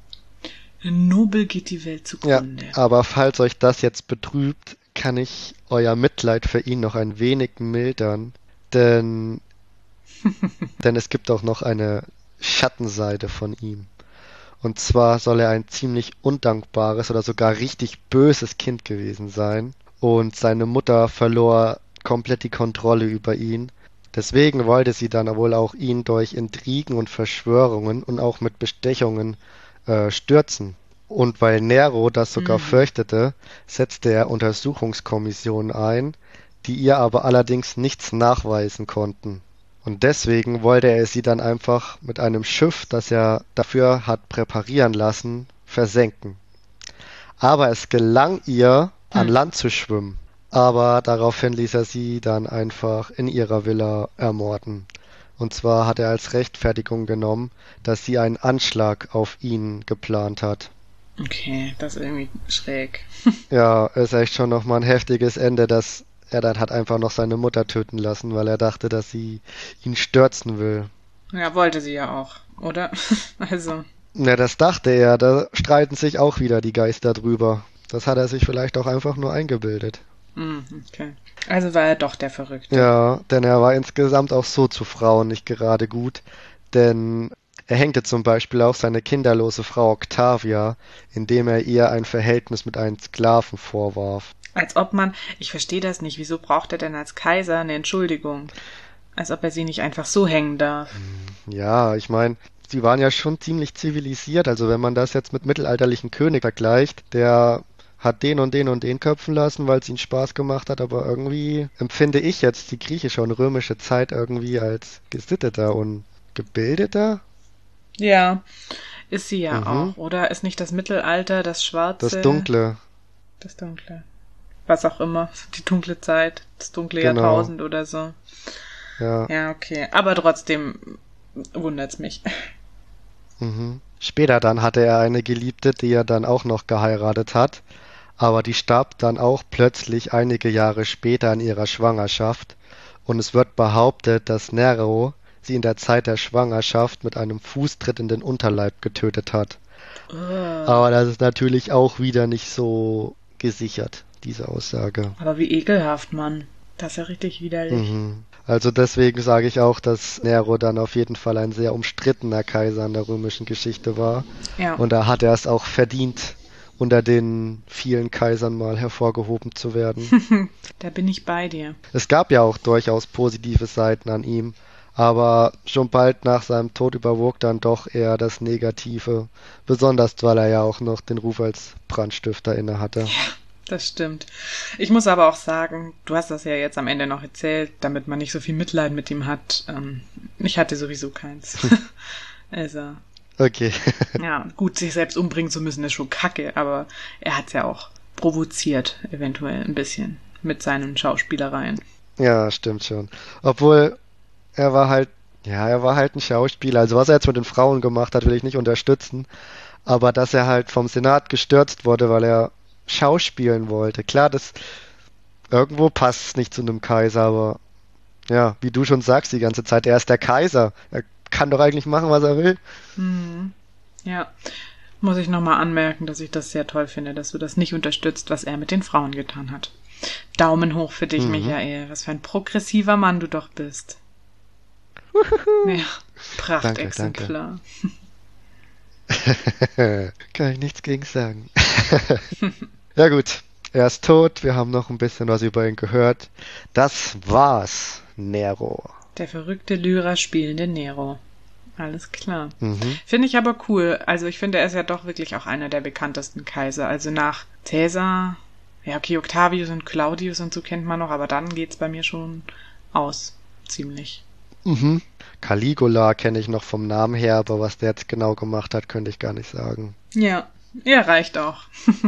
Nobel geht die Welt Ja, zugrunde. aber falls euch das jetzt betrübt, kann ich euer Mitleid für ihn noch ein wenig mildern, denn, denn es gibt auch noch eine Schattenseite von ihm. Und zwar soll er ein ziemlich undankbares oder sogar richtig böses Kind gewesen sein. Und seine Mutter verlor komplett die Kontrolle über ihn. Deswegen wollte sie dann wohl auch ihn durch Intrigen und Verschwörungen und auch mit Bestechungen äh, stürzen. Und weil Nero das sogar Mhm. fürchtete, setzte er Untersuchungskommissionen ein, die ihr aber allerdings nichts nachweisen konnten. Und deswegen wollte er sie dann einfach mit einem Schiff, das er dafür hat präparieren lassen, versenken. Aber es gelang ihr, an Hm. Land zu schwimmen. Aber daraufhin ließ er sie dann einfach in ihrer Villa ermorden. Und zwar hat er als Rechtfertigung genommen, dass sie einen Anschlag auf ihn geplant hat. Okay, das ist irgendwie schräg. Ja, ist echt schon nochmal ein heftiges Ende, dass er dann hat einfach noch seine Mutter töten lassen, weil er dachte, dass sie ihn stürzen will. Ja, wollte sie ja auch, oder? Also, Na, das dachte er, da streiten sich auch wieder die Geister drüber. Das hat er sich vielleicht auch einfach nur eingebildet. mm, okay. Also war er doch der Verrückte. Ja, denn er war insgesamt auch so zu Frauen nicht gerade gut, denn er hängte zum Beispiel auch seine kinderlose Frau Octavia, indem er ihr ein Verhältnis mit einem Sklaven vorwarf. Als ob man, ich verstehe das nicht, wieso braucht er denn als Kaiser eine Entschuldigung? Als ob er sie nicht einfach so hängen darf. Ja, ich meine, sie waren ja schon ziemlich zivilisiert, also wenn man das jetzt mit mittelalterlichen König vergleicht, der hat den und den und den köpfen lassen, weil es ihnen Spaß gemacht hat, aber irgendwie empfinde ich jetzt die griechische und römische Zeit irgendwie als gesitteter und gebildeter. Ja, ist sie ja Mhm. auch, oder? Ist nicht das Mittelalter das Schwarze? Das Dunkle, Das Dunkle. Was auch immer. Die dunkle Zeit, das dunkle Genau. Jahrtausend oder so. ja. Ja, okay. Aber trotzdem wundert's mich. Mhm. Später dann hatte er eine Geliebte, die er dann auch noch geheiratet hat, aber die starb dann auch plötzlich einige Jahre später in ihrer Schwangerschaft und es wird behauptet, dass Nero sie in der Zeit der Schwangerschaft mit einem Fußtritt in den Unterleib getötet hat. Oh. Aber das ist natürlich auch wieder nicht so gesichert, diese Aussage. Aber wie ekelhaft, Mann. Das ist ja richtig widerlich. Mhm. Also deswegen sage ich auch, dass Nero dann auf jeden Fall ein sehr umstrittener Kaiser in der römischen Geschichte war. Ja. Und da hat er es auch verdient, unter den vielen Kaisern mal hervorgehoben zu werden. Da bin ich bei dir. Es gab ja auch durchaus positive Seiten an ihm, aber schon bald nach seinem Tod überwog dann doch eher das Negative, besonders weil er ja auch noch den Ruf als Brandstifter inne hatte. Das stimmt. Ich muss aber auch sagen, du hast das ja jetzt am Ende noch erzählt, damit man nicht so viel Mitleid mit ihm hat. Ähm, ich hatte sowieso keins. Also, Okay. ja, gut, sich selbst umbringen zu müssen, ist schon kacke, aber er hat's ja auch provoziert, eventuell ein bisschen, mit seinen Schauspielereien. Ja, stimmt schon. Obwohl, er war halt, ja, er war halt ein Schauspieler. Also was er jetzt mit den Frauen gemacht hat, will ich nicht unterstützen. Aber dass er halt vom Senat gestürzt wurde, weil er schauspielen wollte. Klar, das irgendwo passt es nicht zu einem Kaiser, aber ja, wie du schon sagst die ganze Zeit, er ist der Kaiser. Er kann doch eigentlich machen, was er will. Hm. Ja, muss ich nochmal anmerken, dass ich das sehr toll finde, dass du das nicht unterstützt, was er mit den Frauen getan hat. Daumen hoch für dich, Mhm. Michael. Was für ein progressiver Mann du doch bist. Ja, Prachtexemplar. Kann ich nichts gegen sagen. Ja gut, er ist tot, wir haben noch ein bisschen was über ihn gehört. Das war's, Nero. Der verrückte Lyra spielende Nero. Alles klar. Mhm. Finde ich aber cool. Also ich finde, er ist ja doch wirklich auch einer der bekanntesten Kaiser. Also nach Caesar, Ja, okay, Octavius und Claudius und so kennt man noch, aber dann geht's bei mir schon aus. Ziemlich. Mhm. Caligula kenne ich noch vom Namen her, aber was der jetzt genau gemacht hat, könnte ich gar nicht sagen. Ja, ja, reicht auch.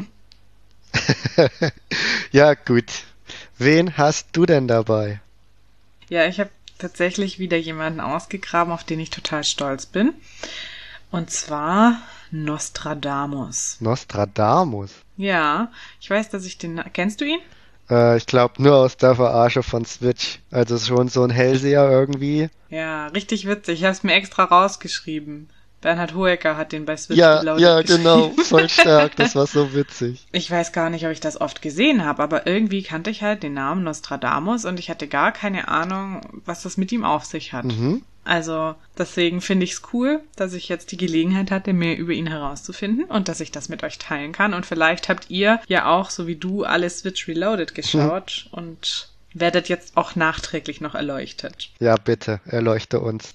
Ja, gut. Wen hast du denn dabei? Ja, ich habe tatsächlich wieder jemanden ausgegraben, auf den ich total stolz bin. Und zwar Nostradamus. Nostradamus. Ja, ich weiß, dass ich den... Kennst du ihn? Äh, ich glaube nur aus der Verarsche von Switch. Also schon so ein Hellseher irgendwie. Ja, richtig witzig. Ich habe es mir extra rausgeschrieben. Bernhard Hoeker hat den bei Switch Ja, Reloaded ja, geschrieben. genau. Voll stark. Das war so witzig. Ich weiß gar nicht, ob ich das oft gesehen habe, aber irgendwie kannte ich halt den Namen Nostradamus und ich hatte gar keine Ahnung, was das mit ihm auf sich hat. Mhm. Also deswegen finde ich es cool, dass ich jetzt die Gelegenheit hatte, mehr über ihn herauszufinden und dass ich das mit euch teilen kann. Und vielleicht habt ihr ja auch, so wie du, alle Switch Reloaded geschaut mhm. und werdet jetzt auch nachträglich noch erleuchtet. Ja, bitte, erleuchte uns.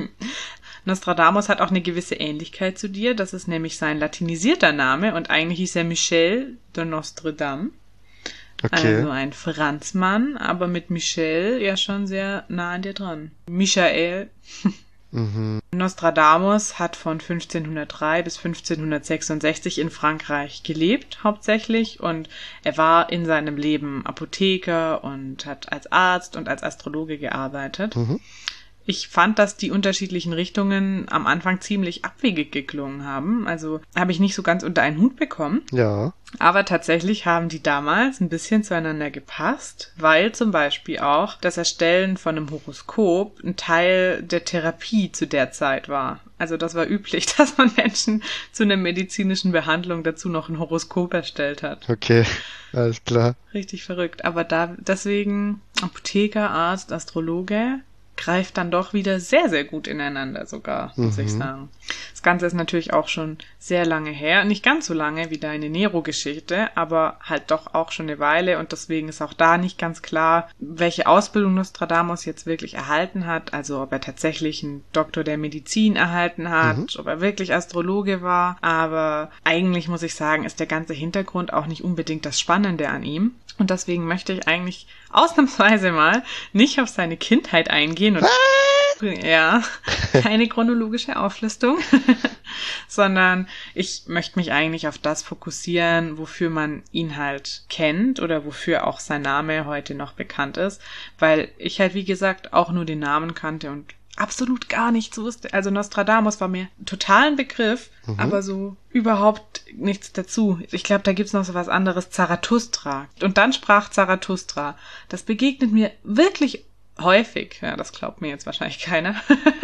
Nostradamus hat auch eine gewisse Ähnlichkeit zu dir. Das ist nämlich sein latinisierter Name und eigentlich hieß er Michel de Nostredame. Okay. Also ein Franzmann, aber mit Michel ja schon sehr nah an dir dran. Michael. Mhm. Nostradamus hat von fünfzehnhundertdrei bis fünfzehnhundertsechsundsechzig in Frankreich gelebt, hauptsächlich. Und er war in seinem Leben Apotheker und hat als Arzt und als Astrologe gearbeitet. Mhm. Ich fand, dass die unterschiedlichen Richtungen am Anfang ziemlich abwegig geklungen haben. Also habe ich nicht so ganz unter einen Hut bekommen. Ja. Aber tatsächlich haben die damals ein bisschen zueinander gepasst, weil zum Beispiel auch das Erstellen von einem Horoskop ein Teil der Therapie zu der Zeit war. Also das war üblich, dass man Menschen zu einer medizinischen Behandlung dazu noch ein Horoskop erstellt hat. Okay, alles klar. Richtig verrückt. Aber da deswegen Apotheker, Arzt, Astrologe greift dann doch wieder sehr, sehr gut ineinander sogar, muss mhm. ich sagen. Das Ganze ist natürlich auch schon sehr lange her. Nicht ganz so lange wie deine Nero-Geschichte, aber halt doch auch schon eine Weile und deswegen ist auch da nicht ganz klar, welche Ausbildung Nostradamus jetzt wirklich erhalten hat. Also ob er tatsächlich einen Doktor der Medizin erhalten hat, mhm. ob er wirklich Astrologe war. Aber eigentlich muss ich sagen, ist der ganze Hintergrund auch nicht unbedingt das Spannende an ihm. Und deswegen möchte ich eigentlich ausnahmsweise mal nicht auf seine Kindheit eingehen und ja, keine chronologische Auflistung, sondern ich möchte mich eigentlich auf das fokussieren, wofür man ihn halt kennt oder wofür auch sein Name heute noch bekannt ist, weil ich halt, wie gesagt, auch nur den Namen kannte und absolut gar nichts wusste. Also Nostradamus war mir total ein Begriff, mhm. aber so überhaupt nichts dazu. Ich glaube, da gibt's noch so was anderes, Zarathustra. Und dann sprach Zarathustra. Das begegnet mir wirklich häufig. Ja, das glaubt mir jetzt wahrscheinlich keiner.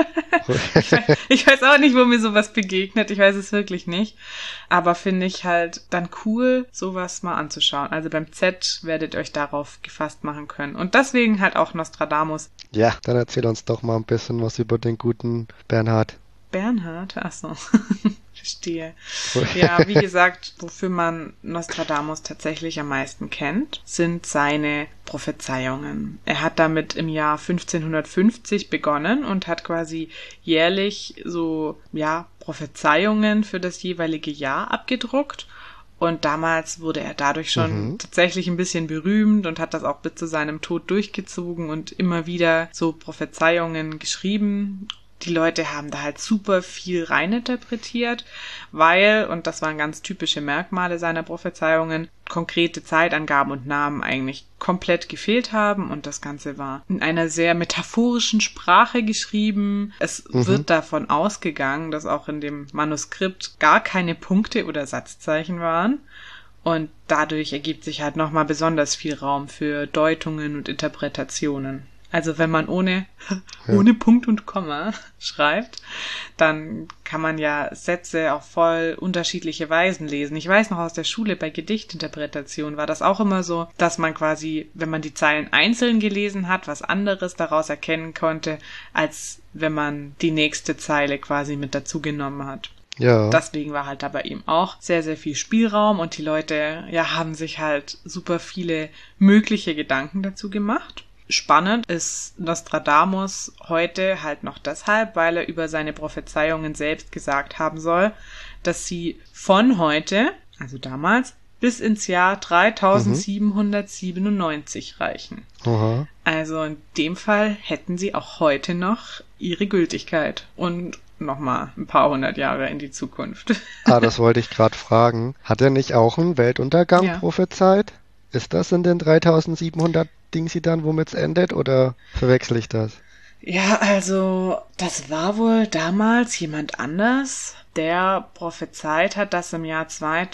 ich, weiß, ich weiß auch nicht, wo mir sowas begegnet. Ich weiß es wirklich nicht. Aber finde ich halt dann cool, sowas mal anzuschauen. Also beim Z werdet ihr euch darauf gefasst machen können. Und deswegen halt auch Nostradamus. Ja, dann erzähl uns doch mal ein bisschen was über den guten Bernhard. Bernhard? Achso. Verstehe. Ja, wie gesagt, wofür man Nostradamus tatsächlich am meisten kennt, sind seine Prophezeiungen. Er hat damit im Jahr fünfzehnhundertfünfzig begonnen und hat quasi jährlich so, ja, Prophezeiungen für das jeweilige Jahr abgedruckt. Und damals wurde er dadurch schon mhm. tatsächlich ein bisschen berühmt und hat das auch bis zu seinem Tod durchgezogen und immer wieder so Prophezeiungen geschrieben. Die Leute haben da halt super viel reininterpretiert, weil, und das waren ganz typische Merkmale seiner Prophezeiungen, konkrete Zeitangaben und Namen eigentlich komplett gefehlt haben und das Ganze war in einer sehr metaphorischen Sprache geschrieben. Es mhm. wird davon ausgegangen, dass auch in dem Manuskript gar keine Punkte oder Satzzeichen waren und dadurch ergibt sich halt nochmal besonders viel Raum für Deutungen und Interpretationen. Also wenn man ohne, ja. ohne Punkt und Komma schreibt, dann kann man ja Sätze auf voll unterschiedliche Weisen lesen. Ich weiß noch aus der Schule bei Gedichtinterpretation war das auch immer so, dass man quasi, wenn man die Zeilen einzeln gelesen hat, was anderes daraus erkennen konnte, als wenn man die nächste Zeile quasi mit dazu genommen hat. Ja. Deswegen war halt da bei ihm auch sehr, sehr viel Spielraum und die Leute, ja, haben sich halt super viele mögliche Gedanken dazu gemacht. Spannend ist Nostradamus heute halt noch deshalb, weil er über seine Prophezeiungen selbst gesagt haben soll, dass sie von heute, also damals, bis ins Jahr dreitausendsiebenhundertsiebenundneunzig reichen. Aha. Also in dem Fall hätten sie auch heute noch ihre Gültigkeit und nochmal ein paar hundert Jahre in die Zukunft. Ah, das wollte ich gerade fragen. Hat er nicht auch einen Weltuntergang Ja. prophezeit? Ist das in den dreitausendsiebenhundert Dingsi dann, womit es endet, oder verwechsel ich das? Ja, also das war wohl damals jemand anders, der prophezeit hat, dass im Jahr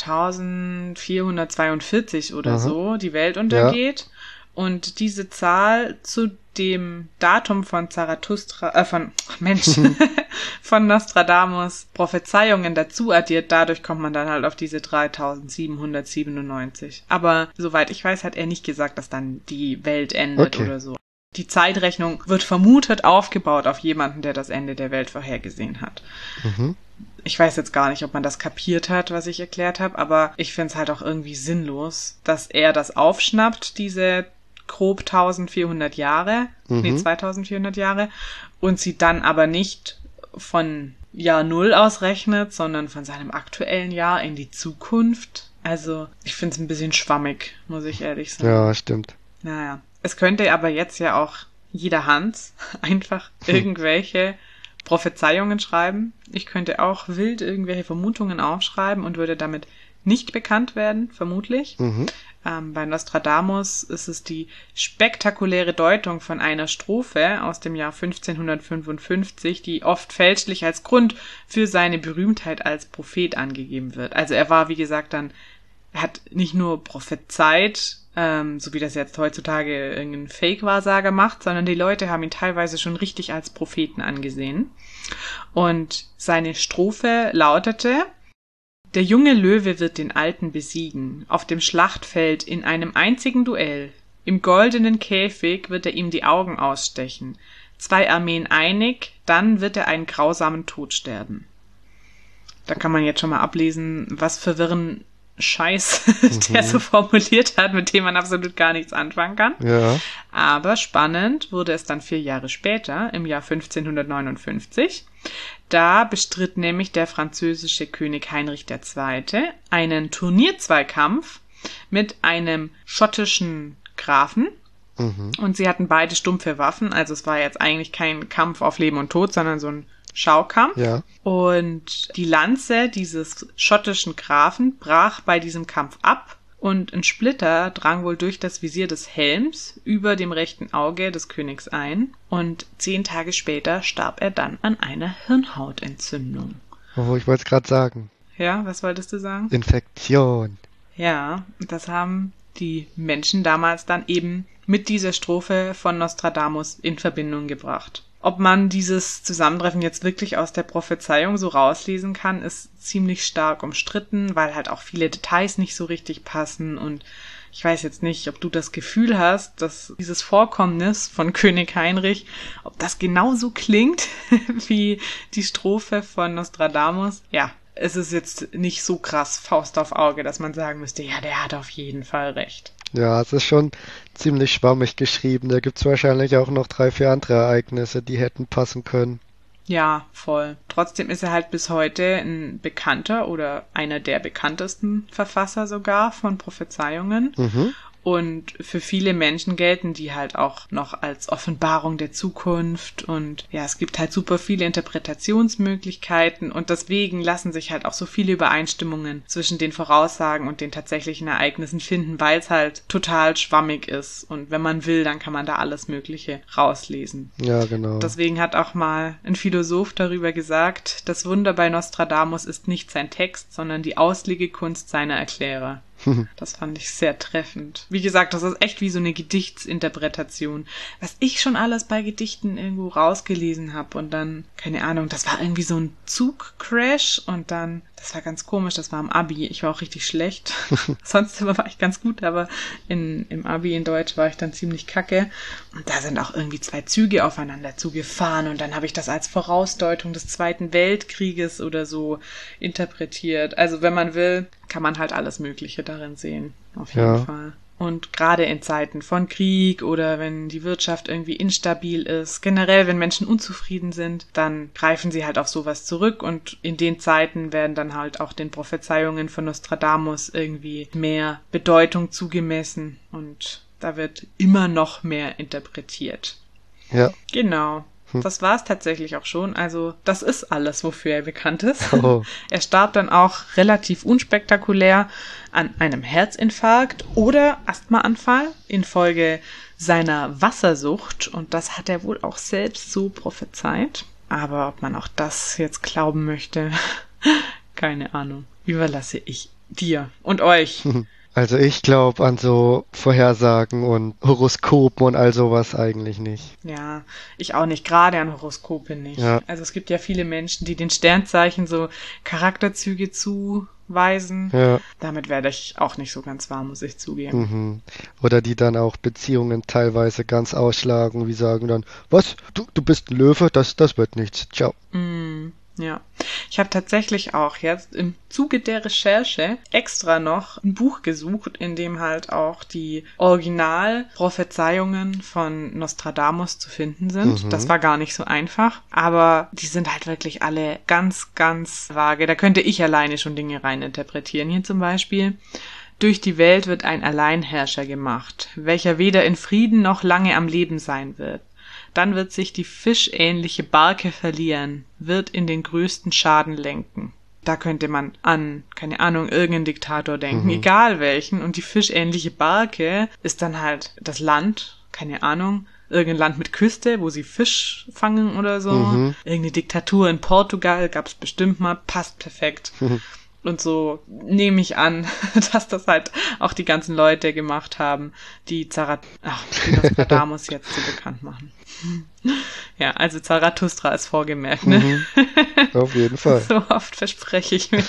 zweitausendvierhundertzweiundvierzig oder Aha. so die Welt untergeht und diese Zahl zu dem Datum von Zarathustra, äh, von, ach Mensch, von Nostradamus Prophezeiungen dazu addiert. Dadurch kommt man dann halt auf diese dreitausendsiebenhundertsiebenundneunzig. Aber soweit ich weiß, hat er nicht gesagt, dass dann die Welt endet Okay. oder so. Die Zeitrechnung wird vermutet aufgebaut auf jemanden, der das Ende der Welt vorhergesehen hat. Mhm. Ich weiß jetzt gar nicht, ob man das kapiert hat, was ich erklärt habe, aber ich finde es halt auch irgendwie sinnlos, dass er das aufschnappt, diese grob eintausendvierhundert Jahre, Mhm. nee, zweitausendvierhundert Jahre, und sie dann aber nicht von Jahr Null ausrechnet, sondern von seinem aktuellen Jahr in die Zukunft. Also, ich finde es ein bisschen schwammig, muss ich ehrlich sagen. Ja, stimmt. Naja, es könnte aber jetzt ja auch jeder Hans einfach irgendwelche Prophezeiungen schreiben. Ich könnte auch wild irgendwelche Vermutungen aufschreiben und würde damit nicht bekannt werden, vermutlich. Mhm. Ähm, bei Nostradamus ist es die spektakuläre Deutung von einer Strophe aus dem Jahr fünfzehnhundertfünfundfünfzig, die oft fälschlich als Grund für seine Berühmtheit als Prophet angegeben wird. Also er war, wie gesagt, dann, er hat nicht nur prophezeit, ähm, so wie das jetzt heutzutage irgendein Fake-Wahrsager macht, sondern die Leute haben ihn teilweise schon richtig als Propheten angesehen. Und seine Strophe lautete: Der junge Löwe wird den Alten besiegen, auf dem Schlachtfeld in einem einzigen Duell. Im goldenen Käfig wird er ihm die Augen ausstechen. Zwei Armeen einig, dann wird er einen grausamen Tod sterben. Da kann man jetzt schon mal ablesen, was für wirren Scheiß der so formuliert hat, mit dem man absolut gar nichts anfangen kann. Ja. Aber spannend wurde es dann vier Jahre später, im Jahr fünfzehnhundertneunundfünfzig. Da bestritt nämlich der französische König Heinrich der Zweite einen Turnierzweikampf mit einem schottischen Grafen. Mhm. Und sie hatten beide stumpfe Waffen. Also es war jetzt eigentlich kein Kampf auf Leben und Tod, sondern so ein Schaukampf. Ja. Und die Lanze dieses schottischen Grafen brach bei diesem Kampf ab und ein Splitter drang wohl durch das Visier des Helms über dem rechten Auge des Königs ein und zehn Tage später starb er dann an einer Hirnhautentzündung. Oh, ich wollte es gerade sagen. Ja, was wolltest du sagen? Infektion. Ja, das haben die Menschen damals dann eben mit dieser Strophe von Nostradamus in Verbindung gebracht. Ob man dieses Zusammentreffen jetzt wirklich aus der Prophezeiung so rauslesen kann, ist ziemlich stark umstritten, weil halt auch viele Details nicht so richtig passen und ich weiß jetzt nicht, ob du das Gefühl hast, dass dieses Vorkommnis von König Heinrich, ob das genauso klingt wie die Strophe von Nostradamus. Ja, es ist jetzt nicht so krass Faust auf Auge, dass man sagen müsste, ja, der hat auf jeden Fall recht. Ja, es ist schon ziemlich schwammig geschrieben. Da gibt's wahrscheinlich auch noch drei, vier andere Ereignisse, die hätten passen können. Ja, voll. Trotzdem ist er halt bis heute ein bekannter oder einer der bekanntesten Verfasser sogar von Prophezeiungen. Mhm. Und für viele Menschen gelten die halt auch noch als Offenbarung der Zukunft. Und ja, es gibt halt super viele Interpretationsmöglichkeiten. Und deswegen lassen sich halt auch so viele Übereinstimmungen zwischen den Voraussagen und den tatsächlichen Ereignissen finden, weil es halt total schwammig ist. Und wenn man will, dann kann man da alles Mögliche rauslesen. Ja, genau. Deswegen hat auch mal ein Philosoph darüber gesagt, das Wunder bei Nostradamus ist nicht sein Text, sondern die Auslegekunst seiner Erklärer. Das fand ich sehr treffend. Wie gesagt, das ist echt wie so eine Gedichtsinterpretation. Was ich schon alles bei Gedichten irgendwo rausgelesen habe und dann, keine Ahnung, das war irgendwie so ein Zugcrash und dann, das war ganz komisch, das war im Abi. Ich war auch richtig schlecht. Sonst immer war ich ganz gut, aber in, im Abi in Deutsch war ich dann ziemlich kacke. Und da sind auch irgendwie zwei Züge aufeinander zugefahren und dann habe ich das als Vorausdeutung des Zweiten Weltkrieges oder so interpretiert. Also wenn man will, kann man halt alles Mögliche darin sehen. Auf jeden Ja. Fall. Und gerade in Zeiten von Krieg oder wenn die Wirtschaft irgendwie instabil ist, generell wenn Menschen unzufrieden sind, dann greifen sie halt auf sowas zurück und in den Zeiten werden dann halt auch den Prophezeiungen von Nostradamus irgendwie mehr Bedeutung zugemessen und da wird immer noch mehr interpretiert. Ja. Genau. Das war es tatsächlich auch schon. Also das ist alles, wofür er bekannt ist. Oh. Er starb dann auch relativ unspektakulär an einem Herzinfarkt oder Asthmaanfall infolge seiner Wassersucht. Und das hat er wohl auch selbst so prophezeit. Aber ob man auch das jetzt glauben möchte, keine Ahnung. Überlasse ich dir und euch. Also ich glaube an so Vorhersagen und Horoskopen und all sowas eigentlich nicht. Ja, ich auch nicht, gerade an Horoskope nicht. Ja. Also es gibt ja viele Menschen, die den Sternzeichen so Charakterzüge zuweisen. Ja. Damit werde ich auch nicht so ganz warm, muss ich zugeben. Mhm. Oder die dann auch Beziehungen teilweise ganz ausschlagen, wie sagen dann, was, du, du bist ein Löwe, das, das wird nichts, ciao. Mm. Ja, ich habe tatsächlich auch jetzt im Zuge der Recherche extra noch ein Buch gesucht, in dem halt auch die Originalprophezeiungen von Nostradamus zu finden sind. Mhm. Das war gar nicht so einfach, aber die sind halt wirklich alle ganz, ganz vage. Da könnte ich alleine schon Dinge reininterpretieren. Hier zum Beispiel: Durch die Welt wird ein Alleinherrscher gemacht, welcher weder in Frieden noch lange am Leben sein wird. Dann wird sich die fischähnliche Barke verlieren, wird in den größten Schaden lenken. Da könnte man an, keine Ahnung, irgendeinen Diktator denken, mhm. egal welchen. Und die fischähnliche Barke ist dann halt das Land, keine Ahnung, irgendein Land mit Küste, wo sie Fisch fangen oder so. Mhm. Irgendeine Diktatur in Portugal gab's bestimmt mal, passt perfekt. Mhm. Und so nehme ich an, dass das halt auch die ganzen Leute gemacht haben, die Zarat Ach, die Nostradamus jetzt so bekannt machen. Ja, also Zarathustra ist vorgemerkt, ne? Mhm, auf jeden Fall. So oft verspreche ich mich.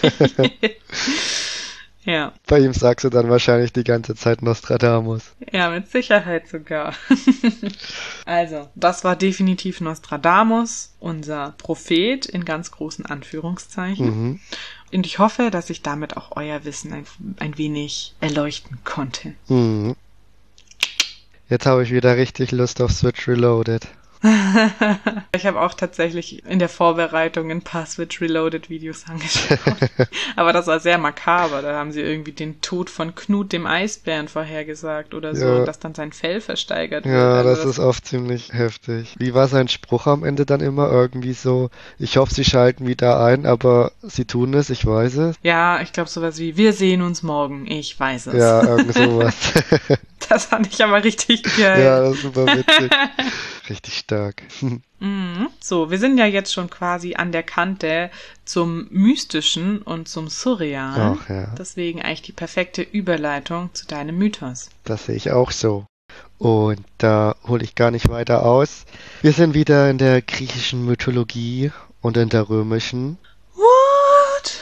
Ja. Bei ihm sagst du dann wahrscheinlich die ganze Zeit Nostradamus. Ja, mit Sicherheit sogar. Also, das war definitiv Nostradamus, unser Prophet in ganz großen Anführungszeichen. Mhm. Und ich hoffe, dass ich damit auch euer Wissen ein, ein wenig erleuchten konnte. Mhm. Jetzt habe ich wieder richtig Lust auf Switch Reloaded. Ich habe auch tatsächlich in der Vorbereitung ein paar Switch Reloaded Videos angeschaut. Aber das war sehr makaber. Da haben sie irgendwie den Tod von Knut dem Eisbären vorhergesagt oder so, ja. Und dass dann sein Fell versteigert wird. Ja, also das, das ist oft ziemlich heftig. Wie war sein Spruch am Ende dann immer? Irgendwie so, ich hoffe, sie schalten wieder ein, aber sie tun es, ich weiß es. Ja, ich glaube sowas wie, wir sehen uns morgen, ich weiß es. Ja, irgend sowas. Das fand ich aber richtig geil. Ja, das ist super witzig. Richtig stark. Mhm. So, wir sind ja jetzt schon quasi an der Kante zum Mystischen und zum Surrealen. Ach, ja. Deswegen eigentlich die perfekte Überleitung zu deinem Mythos. Das sehe ich auch so. Und da hole ich gar nicht weiter aus. Wir sind wieder in der griechischen Mythologie und in der römischen. What?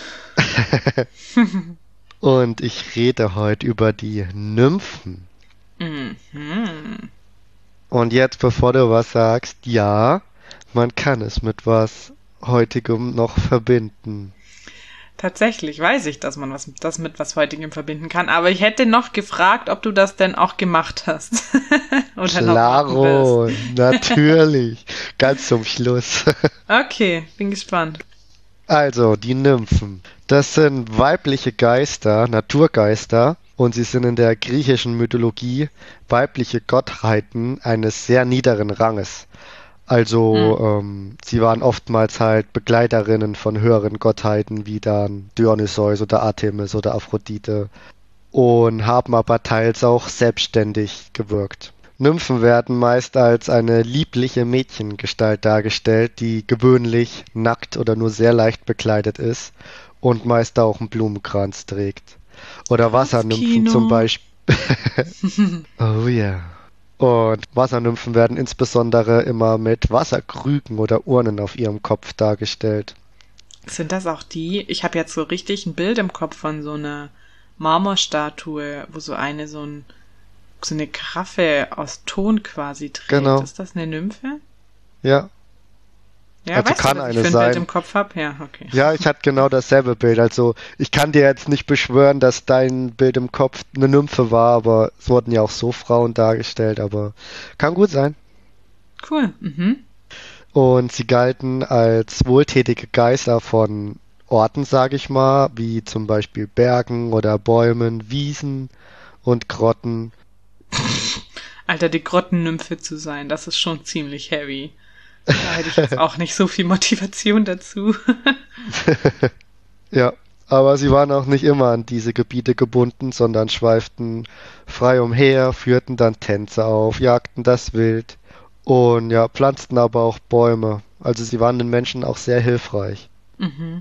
Und ich rede heute über die Nymphen. Mhm. Und jetzt, bevor du was sagst, ja, man kann es mit was Heutigem noch verbinden. Tatsächlich weiß ich, dass man was, das mit was Heutigem verbinden kann, aber ich hätte noch gefragt, ob du das denn auch gemacht hast. Oder Klaro, natürlich. Ganz zum Schluss. Okay, bin gespannt. Also, die Nymphen. Das sind weibliche Geister, Naturgeister. Und sie sind in der griechischen Mythologie weibliche Gottheiten eines sehr niederen Ranges. Also mhm. ähm, sie waren oftmals halt Begleiterinnen von höheren Gottheiten wie dann Dionysos oder Artemis oder Aphrodite und haben aber teils auch selbstständig gewirkt. Nymphen werden meist als eine liebliche Mädchengestalt dargestellt, die gewöhnlich nackt oder nur sehr leicht bekleidet ist und meist auch einen Blumenkranz trägt. Oder Wassernymphen zum Beispiel. Oh ja. Und Wassernymphen werden insbesondere immer mit Wasserkrügen oder Urnen auf ihrem Kopf dargestellt. Sind das auch die? Ich habe jetzt so richtig ein Bild im Kopf von so einer Marmorstatue, wo so eine so, ein, so eine Karaffe aus Ton quasi trägt. Genau. Ist das eine Nymphe? Ja. Ja, Also weißt du, kann was ich eine für ein Bild sein. im Kopf habe? Ja, okay. Ja, ich hatte genau dasselbe Bild. Also ich kann dir jetzt nicht beschwören, dass dein Bild im Kopf eine Nymphe war, aber es wurden ja auch so Frauen dargestellt, aber kann gut sein. Cool. Mhm. Und sie galten als wohltätige Geißler von Orten, sage ich mal, wie zum Beispiel Bergen oder Bäumen, Wiesen und Grotten. Alter, die Grottennymphe zu sein, das ist schon ziemlich heavy. Da hätte ich jetzt auch nicht so viel Motivation dazu. Ja, aber sie waren auch nicht immer an diese Gebiete gebunden, sondern schweiften frei umher, führten dann Tänze auf, jagten das Wild und ja, pflanzten aber auch Bäume. Also sie waren den Menschen auch sehr hilfreich. Mhm.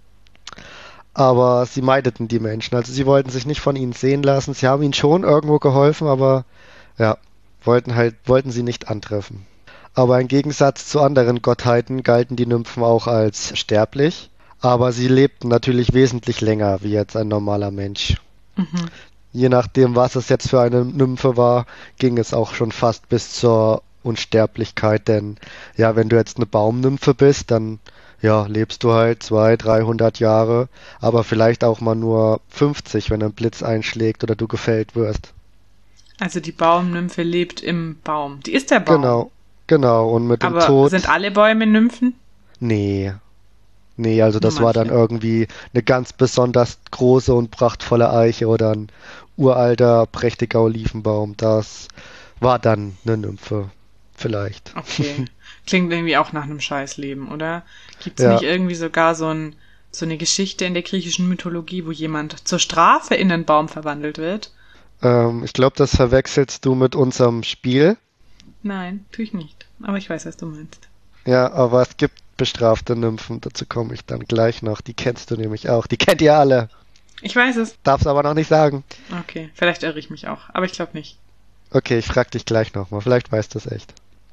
Aber sie meideten die Menschen, also sie wollten sich nicht von ihnen sehen lassen. Sie haben ihnen schon irgendwo geholfen, aber ja, wollten halt, wollten sie nicht antreffen. Aber im Gegensatz zu anderen Gottheiten galten die Nymphen auch als sterblich, aber sie lebten natürlich wesentlich länger wie jetzt ein normaler Mensch. Mhm. Je nachdem, was es jetzt für eine Nymphe war, ging es auch schon fast bis zur Unsterblichkeit, denn ja, wenn du jetzt eine Baumnymphe bist, dann ja, lebst du halt zweihundert, dreihundert Jahre, aber vielleicht auch mal nur fünfzig, wenn ein Blitz einschlägt oder du gefällt wirst. Also die Baumnymphe lebt im Baum. Die ist der Baum. Genau, genau, und mit dem Aber sind Tod, alle Bäume Nymphen? nee, nee, also Nur das war dann manche. irgendwie eine ganz besonders große und prachtvolle Eiche oder ein uralter, prächtiger Olivenbaum. Das war dann eine Nymphe, vielleicht. Okay. Klingt irgendwie auch nach einem Scheißleben, oder? Gibt's Ja, nicht irgendwie sogar so ein, so eine Geschichte in der griechischen Mythologie, wo jemand zur Strafe in einen Baum verwandelt wird? ähm, ich glaube, das verwechselst du mit unserem Spiel. Nein, tue ich nicht. Aber ich weiß, was du meinst. Ja, aber es gibt bestrafte Nymphen, dazu komme ich dann gleich noch. Die kennst du nämlich auch. Die kennt ihr alle. Ich weiß es. Darf's aber noch nicht sagen. Okay, vielleicht irre ich mich auch, aber ich glaube nicht. Okay, ich frag dich gleich nochmal. Vielleicht weißt du es echt.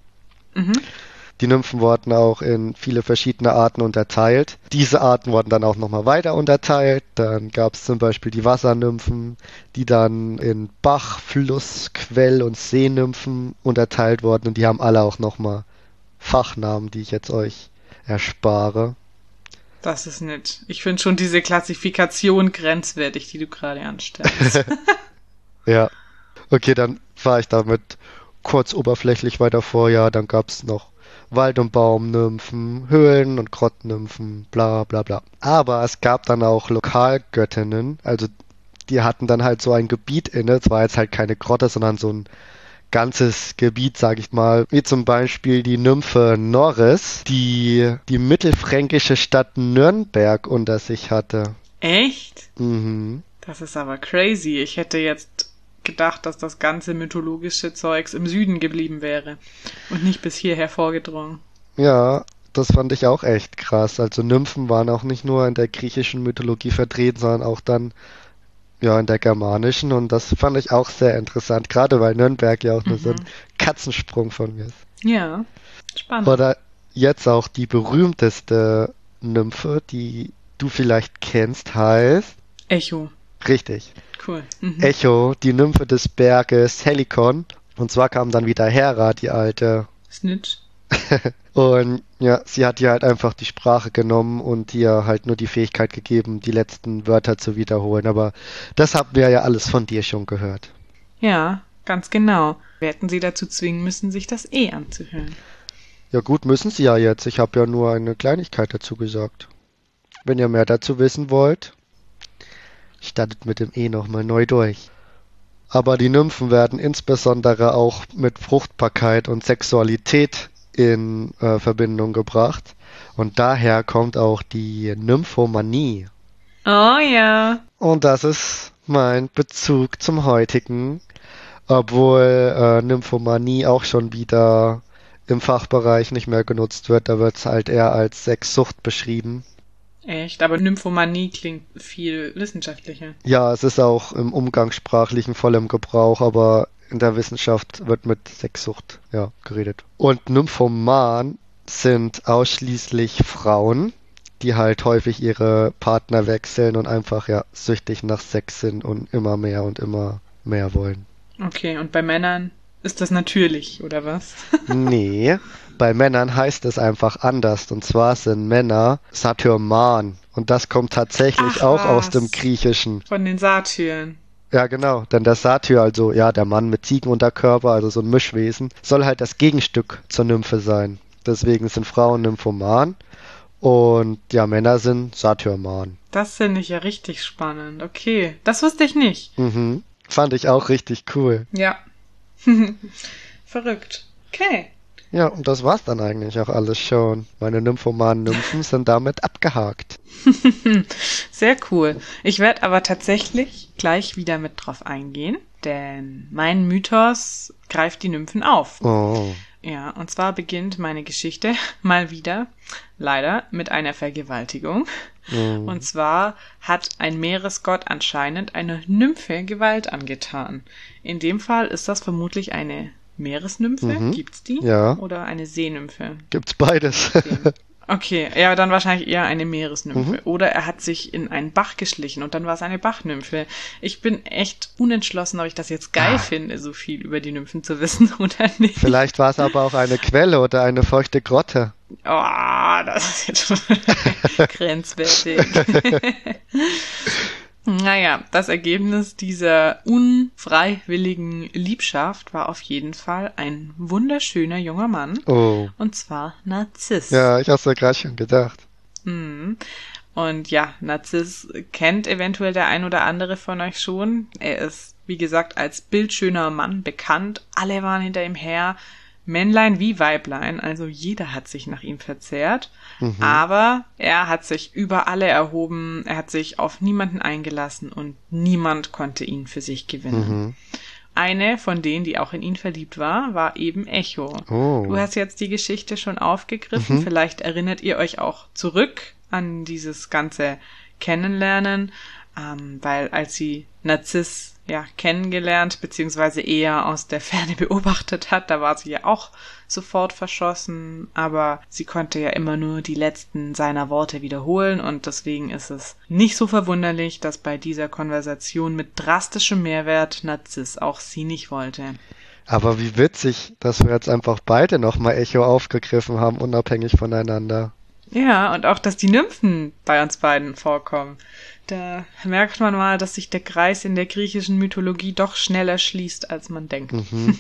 Mhm. Die Nymphen wurden auch in viele verschiedene Arten unterteilt. Diese Arten wurden dann auch nochmal weiter unterteilt. Dann gab es zum Beispiel die Wassernymphen, die dann in Bach, Fluss, Quell und Seenymphen unterteilt wurden. Und die haben alle auch nochmal Fachnamen, die ich jetzt euch erspare. Das ist nett. Ich finde schon diese Klassifikation grenzwertig, die du gerade anstellst. Ja, okay, dann fahre ich damit kurz oberflächlich weiter vor. Ja, dann gab es noch Wald- und Baumnymphen, Höhlen- und Grottennymphen, bla bla bla. Aber es gab dann auch Lokalgöttinnen, also die hatten dann halt so ein Gebiet inne. Es war jetzt halt keine Grotte, sondern so ein ganzes Gebiet, sag ich mal, wie zum Beispiel die Nymphe Norris, die die mittelfränkische Stadt Nürnberg unter sich hatte. Echt? Mhm. Das ist aber crazy. Ich hätte jetzt gedacht, dass das ganze mythologische Zeugs im Süden geblieben wäre und nicht bis hierher vorgedrungen. Ja, das fand ich auch echt krass. Also Nymphen waren auch nicht nur in der griechischen Mythologie vertreten, sondern auch dann ja in der germanischen und das fand ich auch sehr interessant, gerade weil Nürnberg ja auch nur so ein Mhm. Katzensprung von mir ist. Ja, spannend. Oder jetzt auch die berühmteste Nymphe, die du vielleicht kennst, heißt Echo. richtig. Cool. Mhm. Echo, die Nymphe des Berges Helikon. Und zwar kam dann wieder Hera, die alte. Snitch. Und ja, sie hat ihr halt einfach die Sprache genommen und ihr halt nur die Fähigkeit gegeben, die letzten Wörter zu wiederholen. Aber das haben wir ja alles von dir schon gehört. Ja, ganz genau. Wir hätten sie dazu zwingen müssen, sich das eh anzuhören. Ja gut, müssen sie ja jetzt. Ich habe ja nur eine Kleinigkeit dazu gesagt. Wenn ihr mehr dazu wissen wollt, startet mit dem E nochmal neu durch. Aber die Nymphen werden insbesondere auch mit Fruchtbarkeit und Sexualität in äh, Verbindung gebracht. Und daher kommt auch die Nymphomanie. Oh ja. Und das ist mein Bezug zum heutigen, obwohl äh, Nymphomanie auch schon wieder im Fachbereich nicht mehr genutzt wird. Da wird es halt eher als Sexsucht beschrieben. Echt, aber Nymphomanie klingt viel wissenschaftlicher. Ja, es ist auch im Umgangssprachlichen voll im Gebrauch, aber in der Wissenschaft wird mit Sexsucht, ja, geredet. Und Nymphoman sind ausschließlich Frauen, die halt häufig ihre Partner wechseln und einfach, ja, süchtig nach Sex sind und immer mehr und immer mehr wollen. Okay, und bei Männern? ist das natürlich, oder was? Nee, bei Männern heißt es einfach anders. Und zwar sind Männer Satyrman. Und das kommt tatsächlich Ach auch aus dem was, Griechischen. von den Satyren. Ja, genau. Denn der Satyr, also ja, der Mann mit Ziegenunterkörper, also so ein Mischwesen, soll halt das Gegenstück zur Nymphe sein. Deswegen sind Frauen Nymphoman und ja, Männer sind Satyrman. Das finde ich ja richtig spannend. Okay, das wusste ich nicht. Mhm. Fand ich auch richtig cool. Ja. Verrückt. Okay. Ja, und das war's dann eigentlich auch alles schon. Meine nymphomanen Nymphen sind damit abgehakt. Sehr cool. Ich werde aber tatsächlich gleich wieder mit drauf eingehen, denn mein Mythos greift die Nymphen auf. Oh. Ja, und zwar beginnt meine Geschichte mal wieder, leider, mit einer Vergewaltigung. Oh. Und zwar hat ein Meeresgott anscheinend einer Nymphe Gewalt angetan. In dem Fall ist das vermutlich eine Meeresnymphe. Mhm. Gibt's die? Ja. Oder eine Seenymphe? Gibt's beides. Okay, ja, dann wahrscheinlich eher eine Meeresnymphe. Mhm. Oder er hat sich in einen Bach geschlichen und dann war es eine Bachnymphe. Ich bin echt unentschlossen, ob ich das jetzt geil Ah. finde, so viel über die Nymphen zu wissen oder nicht. Vielleicht war es aber auch eine Quelle oder eine feuchte Grotte. Oh, das ist jetzt schon grenzwertig. Naja, das Ergebnis dieser unfreiwilligen Liebschaft war auf jeden Fall ein wunderschöner junger Mann. Oh. Und zwar Narziss. Ja, ich hab's ja gerade schon gedacht. Mhm. Und ja, Narziss kennt eventuell der ein oder andere von euch schon. Er ist, wie gesagt, als bildschöner Mann bekannt. Alle waren hinter ihm her. Männlein wie Weiblein, also jeder hat sich nach ihm verzehrt, Mhm. aber er hat sich über alle erhoben, er hat sich auf niemanden eingelassen und niemand konnte ihn für sich gewinnen. Mhm. Eine von denen, die auch in ihn verliebt war, war eben Echo. Oh. Du hast jetzt die Geschichte schon aufgegriffen, Mhm. vielleicht erinnert ihr euch auch zurück an dieses ganze Kennenlernen, ähm, weil als sie Narziss ja kennengelernt, beziehungsweise eher aus der Ferne beobachtet hat, da war sie ja auch sofort verschossen, aber sie konnte ja immer nur die letzten seiner Worte wiederholen und deswegen ist es nicht so verwunderlich, dass bei dieser Konversation mit drastischem Mehrwert Narziss auch sie nicht wollte. Aber wie witzig, dass wir jetzt einfach beide nochmal Echo aufgegriffen haben, unabhängig voneinander. Ja, und auch, dass die Nymphen bei uns beiden vorkommen. Da merkt man mal, dass sich der Kreis in der griechischen Mythologie doch schneller schließt, als man denkt. Mhm.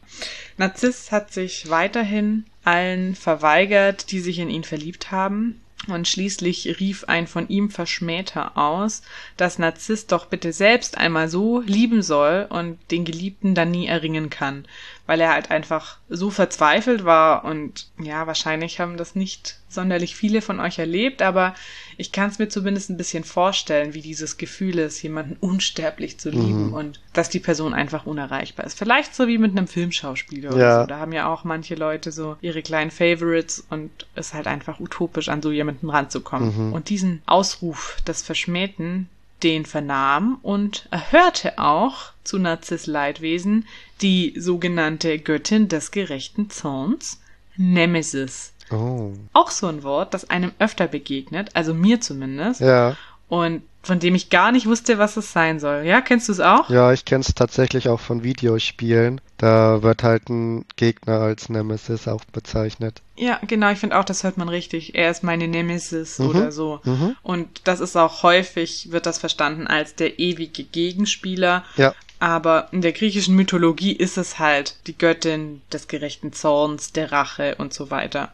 Narziss hat sich weiterhin allen verweigert, die sich in ihn verliebt haben. Und schließlich rief ein von ihm Verschmähter aus, dass Narziss doch bitte selbst einmal so lieben soll und den Geliebten dann nie erringen kann, weil er halt einfach so verzweifelt war und ja, wahrscheinlich haben das nicht sonderlich viele von euch erlebt, aber ich kann es mir zumindest ein bisschen vorstellen, wie dieses Gefühl ist, jemanden unsterblich zu lieben Mhm. und dass die Person einfach unerreichbar ist. Vielleicht so wie mit einem Filmschauspieler oder Ja. so. Da haben ja auch manche Leute so ihre kleinen Favorites und es ist halt einfach utopisch, an so jemanden ranzukommen. Mhm. Und diesen Ausruf des Verschmähten, den vernahm und erhörte auch zu Narziss Leidwesen die sogenannte Göttin des gerechten Zorns, Nemesis. Oh. Auch so ein Wort, das einem öfter begegnet, also mir zumindest, Ja. und von dem ich gar nicht wusste, was es sein soll. Ja, kennst du es auch? Ja, ich kenn's tatsächlich auch von Videospielen. Da wird halt ein Gegner als Nemesis auch bezeichnet. Ja, genau, ich finde auch, das hört man richtig. Er ist meine Nemesis Mhm. oder so. Mhm. Und das ist auch häufig, wird das verstanden als der ewige Gegenspieler. Ja. Aber in der griechischen Mythologie ist es halt die Göttin des gerechten Zorns, der Rache und so weiter.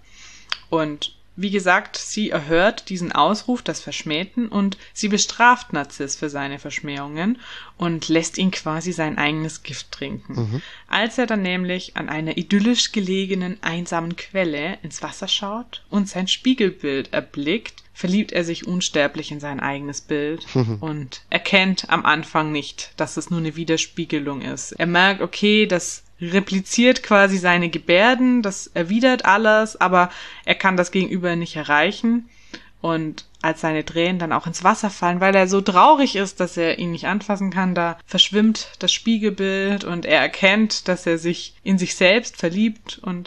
Und wie gesagt, sie erhört diesen Ausruf des Verschmähten und sie bestraft Narziss für seine Verschmähungen und lässt ihn quasi sein eigenes Gift trinken. Mhm. Als er dann nämlich an einer idyllisch gelegenen, einsamen Quelle ins Wasser schaut und sein Spiegelbild erblickt, verliebt er sich unsterblich in sein eigenes Bild und erkennt am Anfang nicht, dass es nur eine Widerspiegelung ist. Er merkt, okay, das repliziert quasi seine Gebärden, das erwidert alles, aber er kann das Gegenüber nicht erreichen. Und als seine Tränen dann auch ins Wasser fallen, weil er so traurig ist, dass er ihn nicht anfassen kann, da verschwimmt das Spiegelbild und er erkennt, dass er sich in sich selbst verliebt und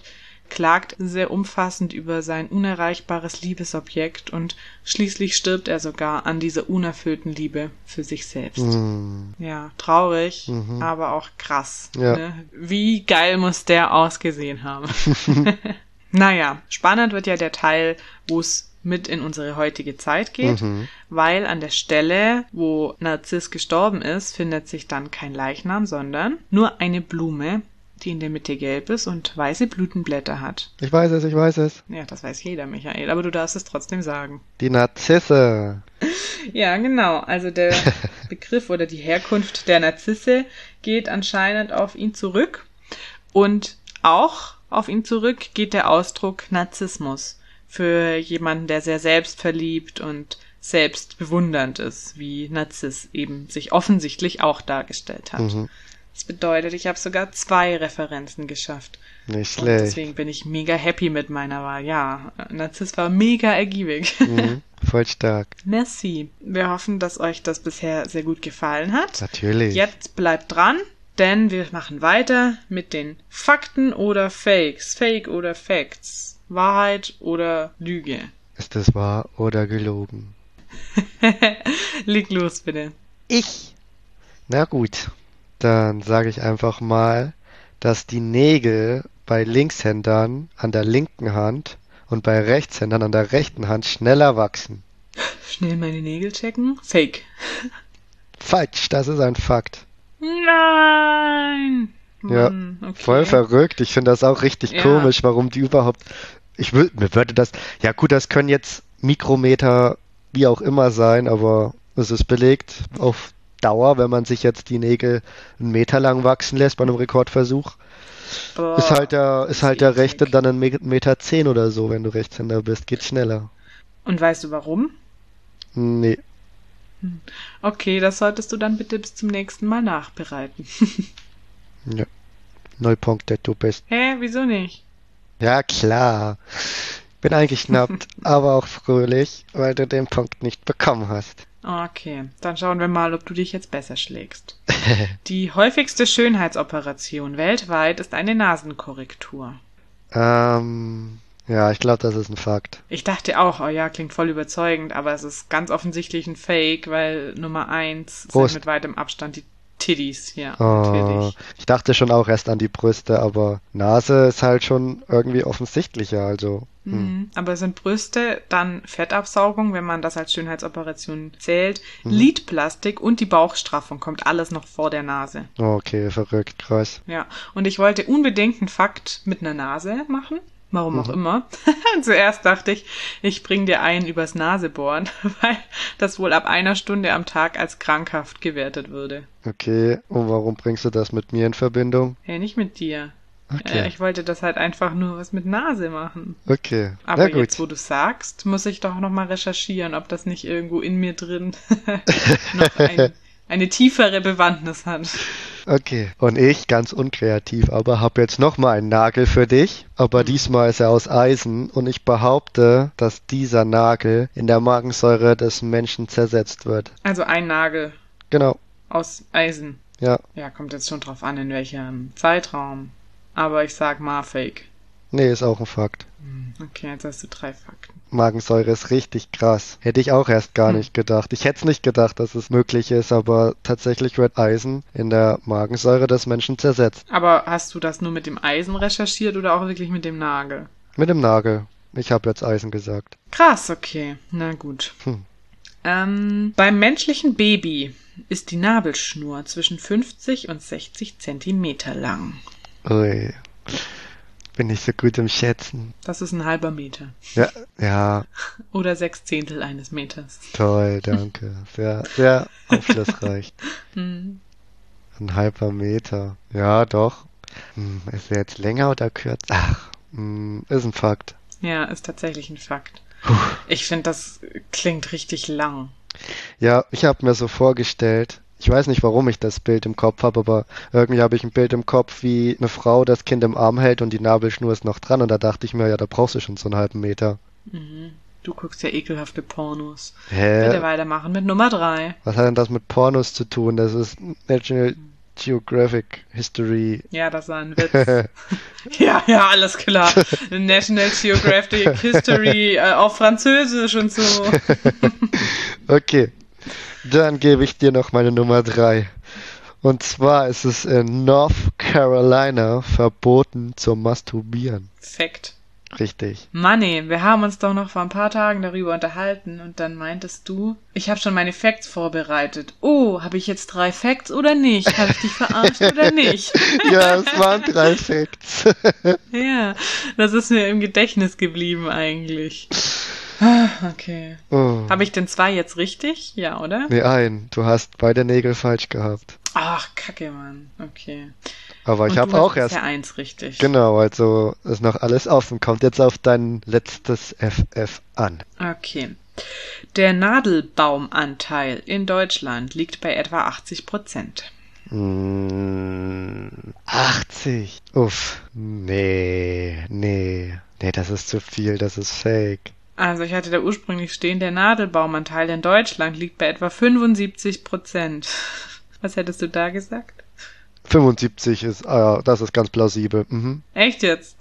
klagt sehr umfassend über sein unerreichbares Liebesobjekt und schließlich stirbt er sogar an dieser unerfüllten Liebe für sich selbst. Mm. Ja, traurig, Mhm. aber auch krass. Ja. Ne? Wie geil muss der ausgesehen haben? Naja, spannend wird ja der Teil, wo es mit in unsere heutige Zeit geht, Mhm. weil an der Stelle, wo Narziss gestorben ist, findet sich dann kein Leichnam, sondern nur eine Blume, die in der Mitte gelb ist und weiße Blütenblätter hat. Ich weiß es, ich weiß es. Ja, das weiß jeder, Michael, aber du darfst es trotzdem sagen. Die Narzisse. Ja, genau. Also der Begriff oder die Herkunft der Narzisse geht anscheinend auf ihn zurück und auch auf ihn zurück geht der Ausdruck Narzissmus für jemanden, der sehr selbstverliebt und selbstbewundernd ist, wie Narziss eben sich offensichtlich auch dargestellt hat. Mhm. Das bedeutet, ich habe sogar zwei Referenzen geschafft. Nicht Und schlecht. deswegen bin ich mega happy mit meiner Wahl. Ja, Narziss war mega ergiebig. Mhm. Voll stark. Merci. Wir hoffen, dass euch das bisher sehr gut gefallen hat. Natürlich. Jetzt bleibt dran, denn wir machen weiter mit den Fakten oder Fakes. Fake oder Facts. Wahrheit oder Lüge. Ist das wahr oder gelogen? Leg los, bitte. Ich? Na gut. Dann sage ich einfach mal, dass die Nägel bei Linkshändern an der linken Hand und bei Rechtshändern an der rechten Hand schneller wachsen. Schnell meine Nägel checken. Fake. Falsch, das ist ein Fakt. Nein! Ja, Mann, okay. voll verrückt. Ich finde das auch richtig Ja. komisch, warum die überhaupt. Ich will, mir würde das. Ja gut, das können jetzt Mikrometer wie auch immer sein, aber es ist belegt auf Dauer, wenn man sich jetzt die Nägel einen Meter lang wachsen lässt bei einem Rekordversuch, Boah, ist halt der, ist halt der eklig. rechte dann ein Me- Meter zehn oder so, wenn du Rechtshänder bist. Geht schneller. Und weißt du warum? Nee. Okay, das solltest du dann bitte bis zum nächsten Mal nachbereiten. Ja. Null Punkte, du bist. Hä, wieso nicht? Ja, klar. Bin eingeschnappt, aber auch fröhlich, weil du den Punkt nicht bekommen hast. Okay, dann schauen wir mal, ob du dich jetzt besser schlägst. Die häufigste Schönheitsoperation weltweit ist eine Nasenkorrektur. Ähm, ja, ich glaube, das ist ein Fakt. Ich dachte auch, oh ja, klingt voll überzeugend, aber es ist ganz offensichtlich ein Fake, weil Nummer eins Prost. sind mit weitem Abstand die Tiddies. Ja, Oh, natürlich. ich dachte schon auch erst an die Brüste, aber Nase ist halt schon irgendwie offensichtlicher, also. Hm. Mhm. Aber sind Brüste, dann Fettabsaugung, wenn man das als Schönheitsoperation zählt, Mhm. Lidplastik und die Bauchstraffung, kommt alles noch vor der Nase. Okay, verrückt, krass. Ja, und ich wollte unbedingt einen Fakt mit einer Nase machen. Warum auch Mhm. immer. Zuerst dachte ich, ich bring dir einen übers Nasebohren, weil das wohl ab einer Stunde am Tag als krankhaft gewertet würde. Okay, und warum bringst du das mit mir in Verbindung? Hey, nicht mit dir. Okay, Äh, ich wollte das halt einfach nur was mit Nase machen. okay, Aber na gut. jetzt, wo du sagst, muss ich doch nochmal recherchieren, ob das nicht irgendwo in mir drin noch ein, eine tiefere Bewandtnis hat. Okay, und ich, ganz unkreativ, aber habe jetzt nochmal einen Nagel für dich, aber Mhm. diesmal ist er aus Eisen und ich behaupte, dass dieser Nagel in der Magensäure des Menschen zersetzt wird. Also ein Nagel Genau, aus Eisen. ja. Ja, kommt jetzt schon drauf an, in welchem Zeitraum. Aber ich sag mal Fake. Nee, ist auch ein Fakt. Okay, jetzt hast du drei Fakten. Magensäure ist richtig krass. Hätte ich auch erst gar Hm. nicht gedacht. Ich hätte es nicht gedacht, dass es möglich ist, aber tatsächlich wird Eisen in der Magensäure des Menschen zersetzt. Aber hast du das nur mit dem Eisen recherchiert oder auch wirklich mit dem Nagel? Mit dem Nagel. Ich habe jetzt Eisen gesagt. Krass, okay. Na gut. Hm. Ähm, beim menschlichen Baby ist die Nabelschnur zwischen fünfzig und sechzig Zentimeter lang. Ui. Bin nicht so gut im Schätzen. Das ist ein halber Meter. Ja, ja, Oder sechs Zehntel eines Meters. toll, danke. Sehr, sehr aufschlussreich. Hm. Ein halber Meter. Ja, doch. Hm, ist er jetzt länger oder kürzer? Ach, hm, ist ein Fakt. Ja, ist tatsächlich ein Fakt. Puh. Ich finde, das klingt richtig lang. Ja, ich habe mir so vorgestellt, ich weiß nicht, warum ich das Bild im Kopf habe, aber irgendwie habe ich ein Bild im Kopf, wie eine Frau das Kind im Arm hält und die Nabelschnur ist noch dran und da dachte ich mir, ja, da brauchst du schon so einen halben Meter. Mhm. Du guckst ja ekelhafte Pornos. Bitte Hä? weitermachen mit Nummer drei. Was hat denn das mit Pornos zu tun? Das ist National Geographic History. Ja, das war ein Witz. ja, ja, alles klar. National Geographic History äh, auf Französisch und so. Okay, dann gebe ich dir noch meine Nummer drei. Und zwar ist es in North Carolina verboten zu masturbieren. Fact. Richtig. Manni, wir haben uns doch noch vor ein paar Tagen darüber unterhalten und dann meintest du, ich habe schon meine Facts vorbereitet. Oh, habe ich jetzt drei Facts oder nicht? Habe ich dich verarscht oder nicht? Ja, es waren drei Facts. Ja, das ist mir im Gedächtnis geblieben eigentlich. Okay. Oh. Habe ich denn zwei jetzt richtig? Ja, oder? Nee, ein. Du hast beide Nägel falsch gehabt. Ach, Kacke, Mann. Okay. Aber ich Und habe du auch hast erst... ja eins richtig. Genau, also ist noch alles offen. Kommt jetzt auf dein letztes F F an. Okay. Der Nadelbaumanteil in Deutschland liegt bei etwa achtzig Prozent. Mm, achtzig. Uff. Nee, nee. Nee, das ist zu viel, das ist fake. Also ich hatte da ursprünglich stehen, der Nadelbaumanteil in Deutschland liegt bei etwa fünfundsiebzig Prozent. Was hättest du da gesagt? fünfundsiebzig ist, ah, das ist ganz plausibel. Mhm. Echt jetzt?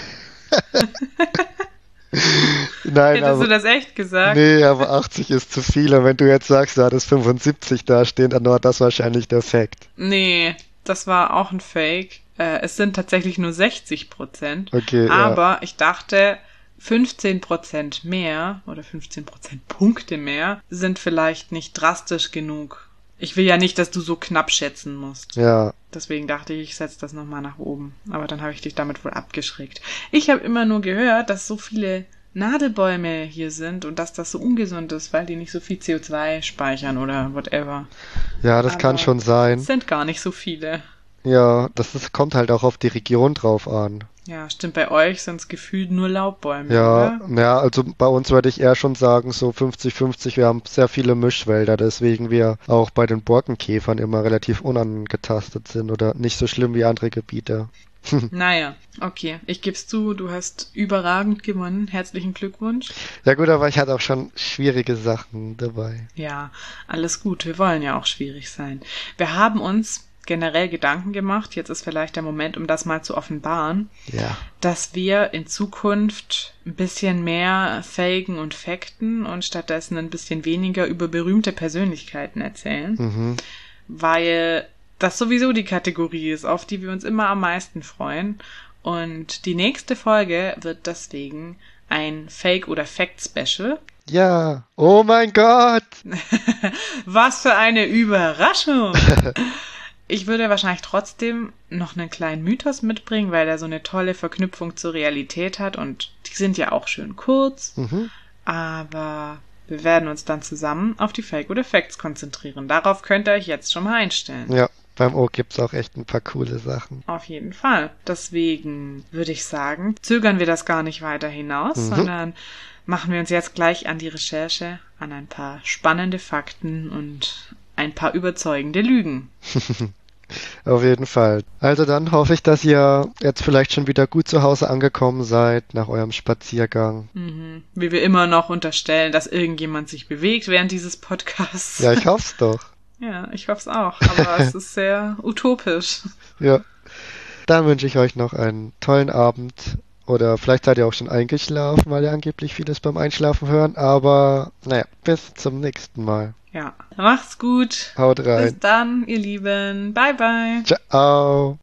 Nein, Hättest aber, du das echt gesagt? nee, aber achtzig ist zu viel. Und wenn du jetzt sagst, du hattest fünfundsiebzig da stehen, dann war das wahrscheinlich der Fact. Nee, das war auch ein Fake. Äh, es sind tatsächlich nur sechzig Prozent. Okay, aber ja. ich dachte, fünfzehn Prozent mehr oder fünfzehn Prozent Punkte mehr sind vielleicht nicht drastisch genug. Ich will ja nicht, dass du so knapp schätzen musst. Ja. Deswegen dachte ich, ich setze das nochmal nach oben. Aber dann habe ich dich damit wohl abgeschreckt. Ich habe immer nur gehört, dass so viele Nadelbäume hier sind und dass das so ungesund ist, weil die nicht so viel C O zwei speichern oder whatever. Ja, das Aber kann schon sein. es sind gar nicht so viele. Ja, das ist, kommt halt auch auf die Region drauf an. Ja, stimmt, bei euch sind es gefühlt nur Laubbäume, Ja, oder? ja, also bei uns würde ich eher schon sagen, so fünfzig fünfzig, wir haben sehr viele Mischwälder, deswegen wir auch bei den Borkenkäfern immer relativ unangetastet sind oder nicht so schlimm wie andere Gebiete. Naja, okay, ich geb's zu, du hast überragend gewonnen. Herzlichen Glückwunsch. Ja gut, aber ich hatte auch schon schwierige Sachen dabei. Ja, alles gut, wir wollen ja auch schwierig sein. Wir haben uns generell Gedanken gemacht, jetzt ist vielleicht der Moment, um das mal zu offenbaren, Ja. dass wir in Zukunft ein bisschen mehr Faken und Fakten und stattdessen ein bisschen weniger über berühmte Persönlichkeiten erzählen, Mhm. weil das sowieso die Kategorie ist, auf die wir uns immer am meisten freuen. Und die nächste Folge wird deswegen ein Fake- oder Fact-Special. Ja. Oh mein Gott. Was für eine Überraschung! Ich würde wahrscheinlich trotzdem noch einen kleinen Mythos mitbringen, weil er so eine tolle Verknüpfung zur Realität hat und die sind ja auch schön kurz, Mhm. aber wir werden uns dann zusammen auf die Fake oder Facts konzentrieren. Darauf könnt ihr euch jetzt schon mal einstellen. Ja, beim O gibt's auch echt ein paar coole Sachen. Auf jeden Fall. Deswegen würde ich sagen, zögern wir das gar nicht weiter hinaus, Mhm. sondern machen wir uns jetzt gleich an die Recherche, an ein paar spannende Fakten und ein paar überzeugende Lügen. Auf jeden Fall. Also dann hoffe ich, dass ihr jetzt vielleicht schon wieder gut zu Hause angekommen seid nach eurem Spaziergang. Mhm. Wie wir immer noch unterstellen, dass irgendjemand sich bewegt während dieses Podcasts. Ja, ich hoff's doch. Ja, ich hoffe es auch, aber es ist sehr utopisch. Ja. Dann wünsche ich euch noch einen tollen Abend. Oder vielleicht seid ihr auch schon eingeschlafen, weil ihr angeblich vieles beim Einschlafen hören. Aber naja, bis zum nächsten Mal. Ja, macht's gut. Haut rein. Bis dann, ihr Lieben. Bye, bye. Ciao.